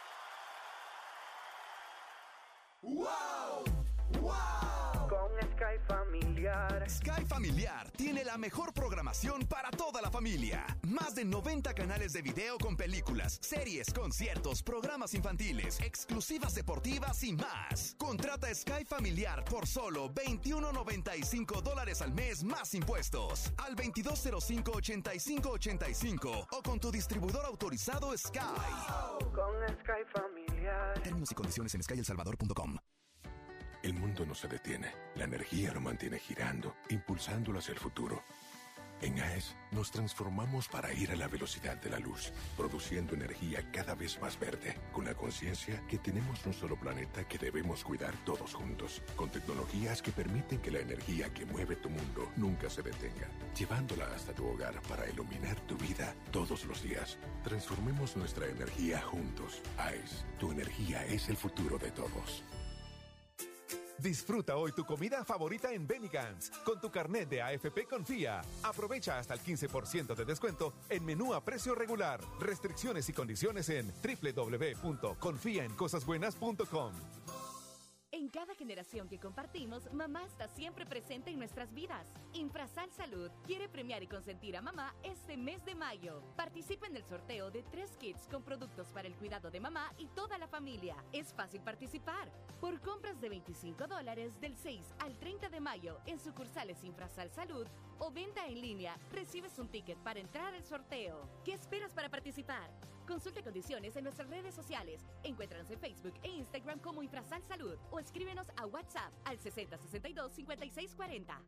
¡Wow! ¡Wow! Con Sky Familiar.
Sky Familiar tiene la mejor programación para toda la familia. Más de noventa canales de video con películas, series, conciertos, programas infantiles, exclusivas deportivas y más. Contrata Sky Familiar por solo veintiuno noventa y cinco dólares al mes más impuestos. Al veintidós cero cinco, ochenta y cinco ochenta y cinco o con tu distribuidor autorizado Sky.
Wow. Con Sky Familiar.
Términos y condiciones en sky el salvador punto com.
El mundo no se detiene. La energía lo mantiene girando, impulsándolo hacia el futuro. En A E S nos transformamos para ir a la velocidad de la luz, produciendo energía cada vez más verde, con la conciencia que tenemos un solo planeta que debemos cuidar todos juntos, con tecnologías que permiten que la energía que mueve tu mundo nunca se detenga, llevándola hasta tu hogar para iluminar tu vida todos los días. Transformemos nuestra energía juntos. A E S, tu energía es el futuro de todos.
Disfruta hoy tu comida favorita en Bennigan's con tu carnet de A F P Confía. Aprovecha hasta el quince por ciento de descuento en menú a precio regular. Restricciones y condiciones en doble u doble u doble u punto confía en cosas buenas punto com.
En cada generación que compartimos, mamá está siempre presente en nuestras vidas. Infrasal Salud quiere premiar y consentir a mamá este mes de mayo. Participa en el sorteo de tres kits con productos para el cuidado de mamá y toda la familia. Es fácil participar. Por compras de veinticinco dólares del seis al treinta de mayo en sucursales Infrasal Salud o venta en línea, recibes un ticket para entrar al sorteo. ¿Qué esperas para participar? Consulte condiciones en nuestras redes sociales. Encuéntranos en Facebook e Instagram como Infrasal Salud o escríbenos a WhatsApp al sesenta sesenta y dos cincuenta y seis cuarenta.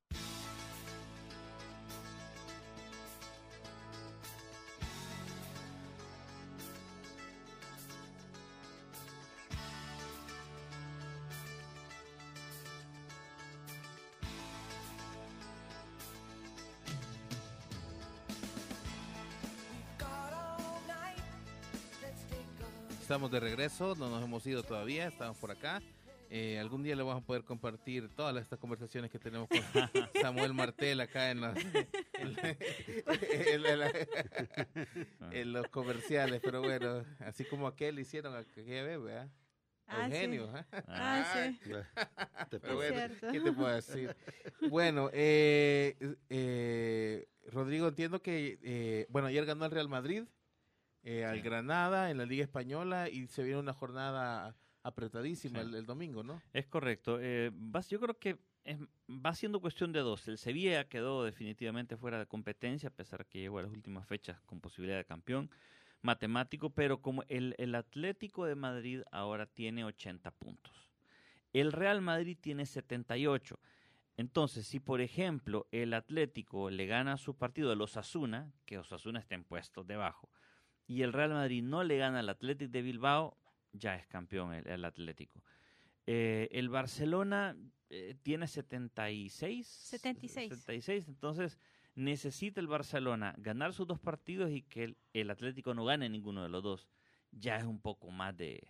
Estamos de regreso, no nos hemos ido todavía, estamos por acá. Eh, algún día le vamos a poder compartir todas estas conversaciones que tenemos con Samuel Martel acá en, la, en, la, en, la, en, la, en los comerciales, pero bueno, así como aquel hicieron aquella vez, ¿verdad?
Ah,
Eugenio.
sí. Ah, sí.
Pero bueno, ¿qué te puedo decir? Bueno, eh, eh, Rodrigo, entiendo que, eh, bueno, ayer ganó el Real Madrid. Eh, al Granada en la Liga Española y se viene una jornada apretadísima sí. el, el domingo, ¿no?
Es correcto. Eh, vas, yo creo que es, va siendo cuestión de dos. El Sevilla quedó definitivamente fuera de competencia, a pesar que llegó a las últimas fechas con posibilidad de campeón matemático, pero como el, el Atlético de Madrid ahora tiene ochenta puntos. El Real Madrid tiene setenta y ocho. Entonces, si por ejemplo el Atlético le gana su partido al Osasuna, que Osasuna está en puestos debajo, y el Real Madrid no le gana al Athletic de Bilbao, ya es campeón el, el Atlético. Eh, el Barcelona eh, tiene setenta y seis.
setenta y seis.
setenta y seis, entonces necesita el Barcelona ganar sus dos partidos y que el, el Atlético no gane ninguno de los dos. Ya es un poco más de...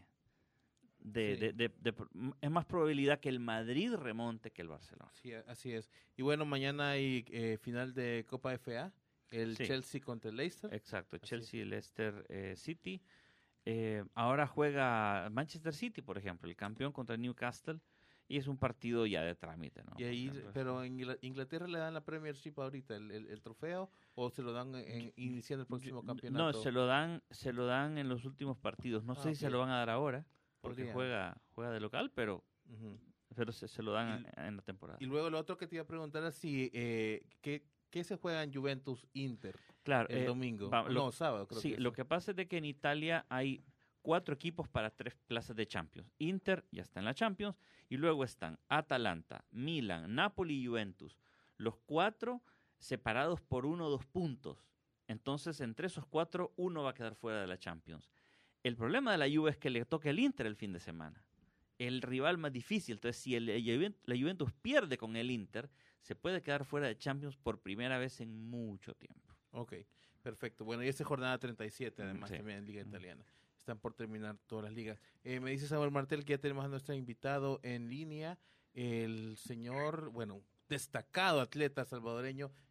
de,
Sí.
de, de, de, de es más probabilidad que el Madrid remonte que el Barcelona.
Sí, así es. Y bueno, mañana hay eh, final de Copa F A. El
Sí.
Chelsea contra el Leicester.
Exacto,
Así
Chelsea, Leicester eh, City. Eh, ahora juega Manchester City, por ejemplo, el campeón contra Newcastle, y es un partido ya de trámite, ¿no?
Y ahí,
Por ejemplo,
pero en Ingl- Inglaterra le dan la Premiership ahorita, el, el, el trofeo, o se lo dan en, iniciando el próximo campeonato.
No, se lo dan, se lo dan en los últimos partidos. No
Ah,
sé si se
ok.
lo van a dar ahora, porque
Podría.
juega, juega de local, pero,
Ujú.
pero se, se lo dan en, en la temporada.
Y luego lo otro que te iba a preguntar es si, eh, ¿qué, qué se juega en Juventus-Inter
Claro,
el
eh,
domingo?
va- lo-
no, sábado creo
Sí,
que
lo
es.
que pasa es de que en Italia hay cuatro equipos para tres plazas de Champions. Inter ya está en la Champions y luego están Atalanta, Milan, Napoli y Juventus. Los cuatro separados por uno o dos puntos. Entonces, entre esos cuatro, uno va a quedar fuera de la Champions. El problema de la Juve es que le toca el Inter el fin de semana. El rival más difícil. Entonces, si el, el Juven- la Juventus pierde con el Inter, se puede quedar fuera de Champions por primera vez en mucho tiempo.
Ok, perfecto. Bueno, y esta es jornada treinta y siete, además,
Sí.
también en Liga
Mm.
Italiana. Están por terminar todas las ligas. Eh, me dice Samuel Martel que ya tenemos a nuestro invitado en línea, el señor, bueno, destacado atleta salvadoreño, que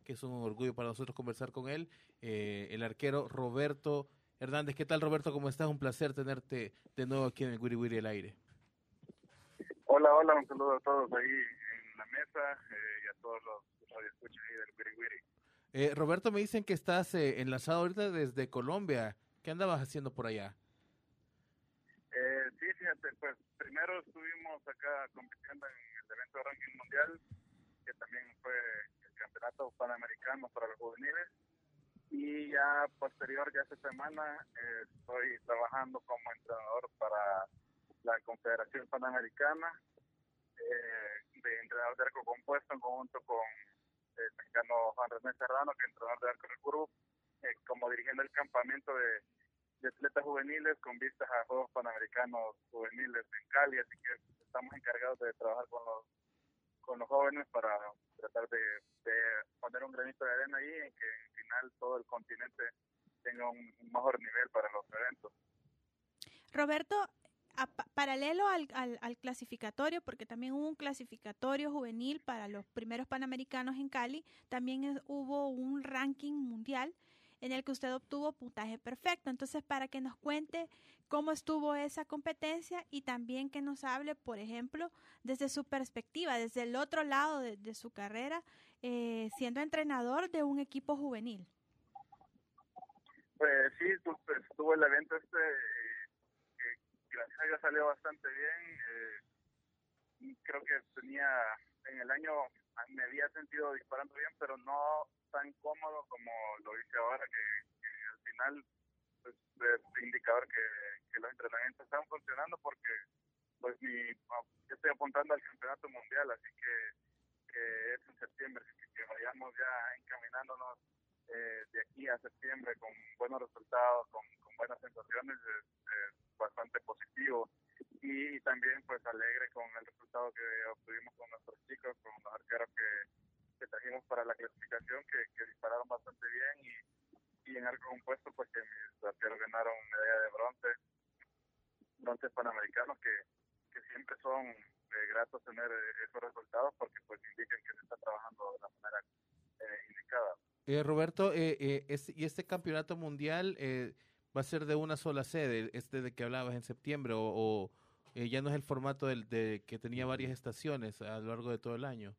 que es un orgullo para nosotros conversar con él, eh, el arquero Roberto Hernández. ¿Qué tal, Roberto? ¿Cómo estás? Un placer tenerte de nuevo aquí en el Wiri Wiri al aire.
Hola, hola, un saludo a todos ahí en la mesa eh, y a todos los radioescuchas ahí del Wiri Wiri.
Eh, Roberto, me dicen que estás eh, enlazado ahorita desde Colombia. ¿Qué andabas haciendo por allá?
Eh, sí, fíjate, pues primero estuvimos acá compitiendo en el evento de ranking mundial, que también fue el campeonato panamericano para los juveniles, y ya posterior, ya esta semana, eh, estoy trabajando como entrenador para la Confederación Panamericana, eh, de entrenador de arco compuesto en conjunto con el mexicano Juan René Serrano, que es entrenador de arco recurvo, eh, como dirigiendo el campamento de de atletas juveniles con vistas a Juegos Panamericanos juveniles en Cali, así que estamos encargados de trabajar con los con los jóvenes para tratar de, de poner un granito de arena ahí en que al final todo el continente tenga un, un mejor nivel para los eventos.
Roberto, a, paralelo al, al, al clasificatorio, porque también hubo un clasificatorio juvenil para los primeros Panamericanos en Cali, también es, hubo un ranking mundial en el que usted obtuvo puntaje perfecto. Entonces, para que nos cuente cómo estuvo esa competencia y también que nos hable, por ejemplo, desde su perspectiva, desde el otro lado de, de su carrera, eh, siendo entrenador de un equipo juvenil.
Pues sí, pues, estuvo el evento este, eh, que gracias a Dios salió bastante bien. Eh, creo que tenía, en el año me había sentido disparando bien, pero no tan cómodo como lo hice ahora, que, que al final pues, es indicador que, que los entrenamientos están funcionando, porque pues mi, yo estoy apuntando al campeonato mundial, así que, que es en septiembre, que, que vayamos ya encaminándonos eh, de aquí a septiembre con buenos resultados, con, con buenas sensaciones, es, es bastante positivo. Y, y también pues alegre con el resultado que obtuvimos con nuestros chicos, con los arqueros que que trajimos para la clasificación, que, que dispararon bastante bien, y, y en arco compuesto pues que mis arqueros ganaron medalla de bronce, bronces panamericanos, que, que siempre son eh, gratos tener eh, esos resultados, porque pues indican que se está trabajando de la manera eh, indicada.
Eh, Roberto, eh, eh, este, ¿y este campeonato mundial eh, va a ser de una sola sede, este de que hablabas en septiembre, o, o eh, ya no es el formato del, de que tenía varias estaciones a lo largo de todo el año?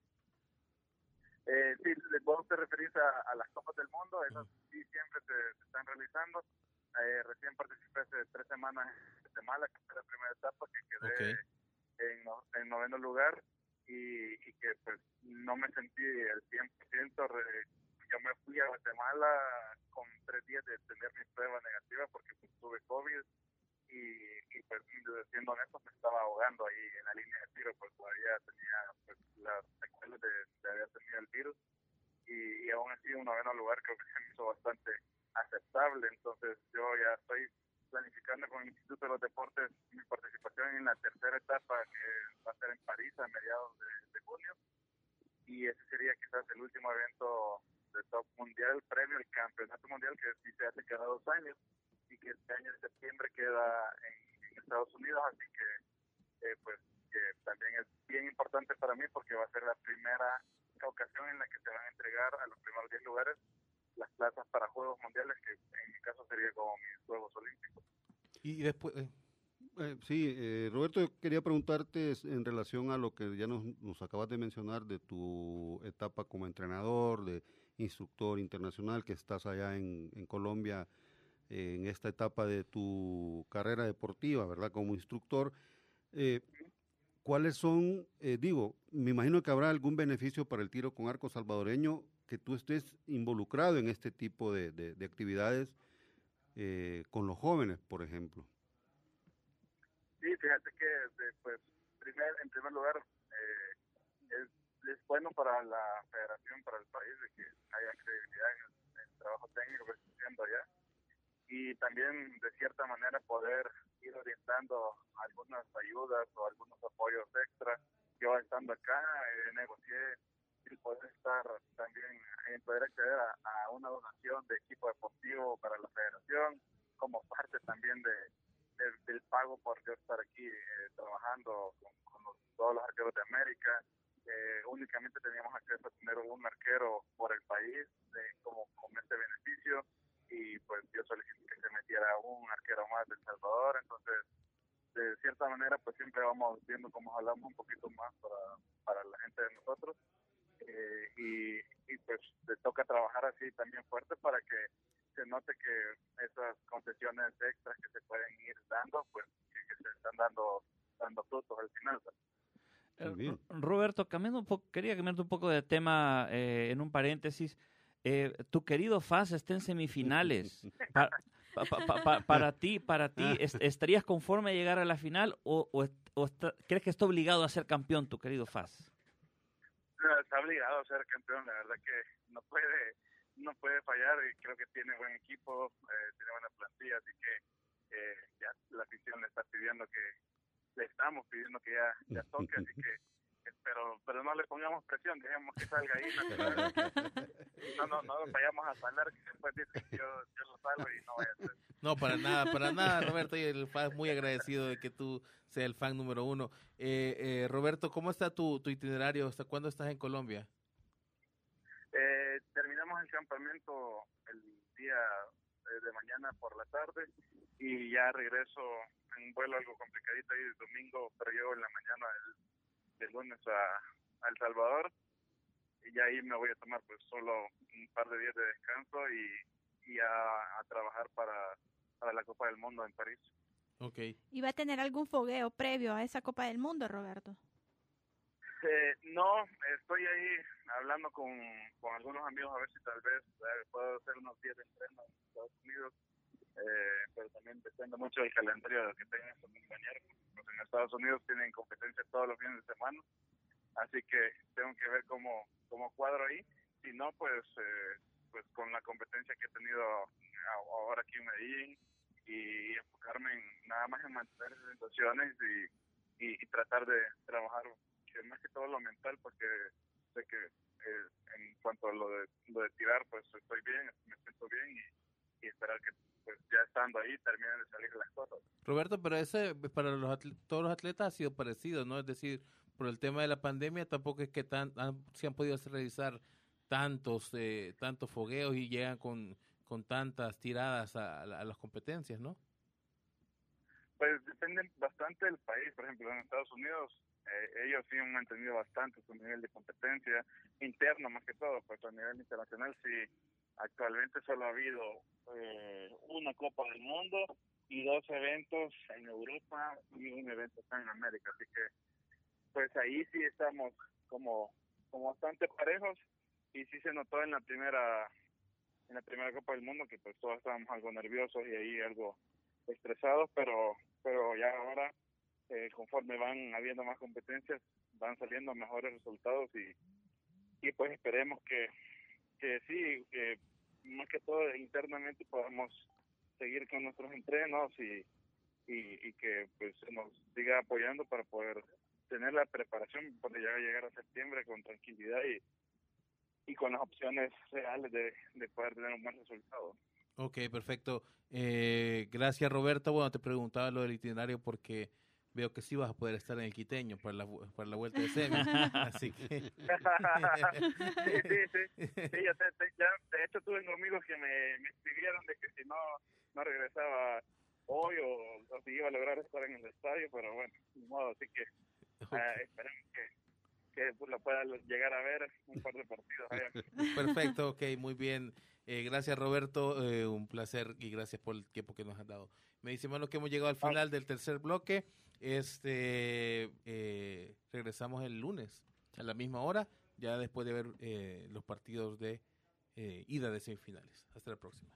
Eh, sí, vos te referís a, a las Copas del Mundo, esas sí siempre se, se están realizando. Eh, recién participé hace tres semanas en Guatemala, que fue la primera etapa, que quedé okay. en, no, en noveno lugar, y, y que pues no me sentí el cien por ciento. Re, yo me fui a Guatemala con tres días de tener mi prueba negativa porque pues, tuve COVID, y, y pues siendo honesto me estaba ahogando ahí en la línea de tiro, pues todavía tenía pues, las secuelas de, de haber tenido el virus, y, y aún así un noveno lugar creo que se me hizo bastante aceptable. Entonces yo ya estoy planificando con el Instituto de los Deportes mi participación en la tercera etapa, que va a ser en París a mediados de, de junio, y ese sería quizás el último evento de top mundial previo al campeonato mundial, que sí se hace cada dos años, y que este año en septiembre queda en, en Estados Unidos, así que eh, pues que también es bien importante para mí, porque va a ser la primera ocasión en la que se van a entregar a los primeros diez lugares las plazas para Juegos Mundiales, que en mi caso sería como mis Juegos Olímpicos.
Y después... Eh.
Eh, sí, eh, Roberto, yo quería preguntarte en relación a lo que ya nos, nos acabas de mencionar de tu etapa como entrenador, de instructor internacional, que estás allá en, en Colombia, eh, en esta etapa de tu carrera deportiva, ¿verdad? Como instructor, eh, ¿cuáles son, eh, digo, me imagino que habrá algún beneficio para el tiro con arco salvadoreño que tú estés involucrado en este tipo de, de, de actividades eh, con los jóvenes, por ejemplo?
Sí, fíjate que pues, primer, en primer lugar eh, es, es bueno para la federación, para el país, de que haya credibilidad en el, en el trabajo técnico que está haciendo allá, y también de cierta manera poder ir orientando algunas ayudas o algunos apoyos extra. Yo estando acá eh, negocié el poder estar también, en poder acceder a, a una donación de equipo deportivo para la federación, como parte también de Del, del pago por yo estar aquí eh, trabajando con, con los, todos los arqueros de América, eh, únicamente teníamos acceso a tener un arquero por el país eh, como con este beneficio, y pues yo solicité que se metiera un arquero más de El Salvador. Entonces de cierta manera pues siempre vamos viendo cómo jalamos un poquito más para, para la gente de nosotros, eh, y, y pues le toca trabajar así también fuerte para que se note que esas concesiones extras que se pueden ir dando pues que, que se están dando dando frutos al final.
Eh, Roberto, cambiando un poco, quería cambiarte un poco de tema eh, en un paréntesis. Eh, tu querido F A S está en semifinales. Pa, pa, pa, pa, pa, para ti, para ti, est ¿estarías conforme a llegar a la final o, o, o está, crees que está obligado a ser campeón tu querido F A S?
No, está obligado a ser campeón, la verdad que no puede no puede fallar, y creo que tiene buen equipo, eh, tiene buena plantilla, así que eh, ya la afición le está pidiendo que le estamos pidiendo que ya, ya toque, así que pero pero no le pongamos presión, dejemos que salga ahí, no no no nos vayamos a salar, que después dicen que yo, yo lo salgo y no vaya a ser.
No, para nada, para nada, Roberto, y el F A S muy agradecido de que tú seas el fan número uno. Eh, eh, Roberto, ¿cómo está tu, tu itinerario? ¿Hasta cuándo estás en Colombia?
Eh, terminamos el campamento el día de mañana por la tarde y ya regreso en un vuelo algo complicadito ahí el domingo, pero llego en la mañana del, del lunes a, a El Salvador, y ya ahí me voy a tomar pues solo un par de días de descanso y, y a, a trabajar para, para la Copa del Mundo en París.
Okay.
¿Y va a tener algún fogueo previo a esa Copa del Mundo, Roberto?
Eh, no, estoy ahí hablando con, con algunos amigos a ver si tal vez eh, puedo hacer unos días de entreno en Estados Unidos, eh, pero también depende mucho del calendario que tengan estos compañeros. Pues en Estados Unidos tienen competencia todos los fines de semana, así que tengo que ver cómo, cómo cuadro ahí. Si no, pues eh, pues con la competencia que he tenido ahora aquí en Medellín, y enfocarme en nada más en mantener esas sensaciones y, y, y tratar de trabajar más que todo lo mental, porque sé que eh, en cuanto a lo de, lo de tirar, pues estoy bien, me siento bien, y, y esperar que pues ya estando ahí terminen de salir las cosas.
Roberto, pero ese para los todos los atletas ha sido parecido, ¿no? Es decir, por el tema de la pandemia tampoco es que tan han, se han podido realizar tantos eh, tantos fogueos y llegan con, con tantas tiradas a, a, a las competencias, ¿no?
Pues depende bastante del país. Por ejemplo, en Estados Unidos Eh, ellos sí han mantenido bastante su nivel de competencia interno, más que todo, pues a nivel internacional sí, actualmente solo ha habido eh, una Copa del Mundo y dos eventos en Europa y un evento acá en América, así que pues ahí sí estamos como, como bastante parejos, y sí se notó en la primera en la primera Copa del Mundo que pues todos estábamos algo nerviosos y ahí algo estresados, pero pero ya ahora Eh, conforme van habiendo más competencias, van saliendo mejores resultados, y, y pues esperemos que, que sí, que más que todo internamente podamos seguir con nuestros entrenos y, y, y que pues se nos siga apoyando para poder tener la preparación para ya llegar a septiembre con tranquilidad y, y con las opciones reales de, de poder tener un buen resultado.
Ok, perfecto. Eh, gracias, Roberto. Bueno, te preguntaba lo del itinerario porque veo que sí vas a poder estar en el Quiteño para la, para la vuelta de semi, así que...
sí, sí, sí, sí ya, te, te, ya de hecho tuve amigos que me, me escribieron de que si no, no regresaba hoy o, o si iba a lograr estar en el estadio, pero bueno, de modo, así que okay. uh, esperemos que, que lo pueda llegar a ver un par de partidos allá.
Perfecto, ok, muy bien. Eh, gracias, Roberto, eh, un placer y gracias por el tiempo que nos has dado. Me dice, bueno, que hemos llegado al final del tercer bloque. Este eh, regresamos el lunes a la misma hora, ya después de ver eh, los partidos de eh, ida de semifinales. Hasta la próxima.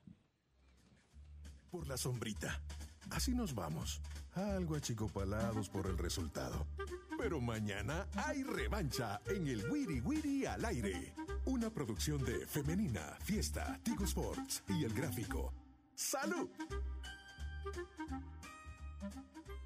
Por la sombrita. Así nos vamos. Algo achicopalados por el resultado. Pero mañana hay revancha en el Wiri Wiri al aire. Una producción de Femenina, Fiesta, Tigo Sports y El Gráfico. ¡Salud!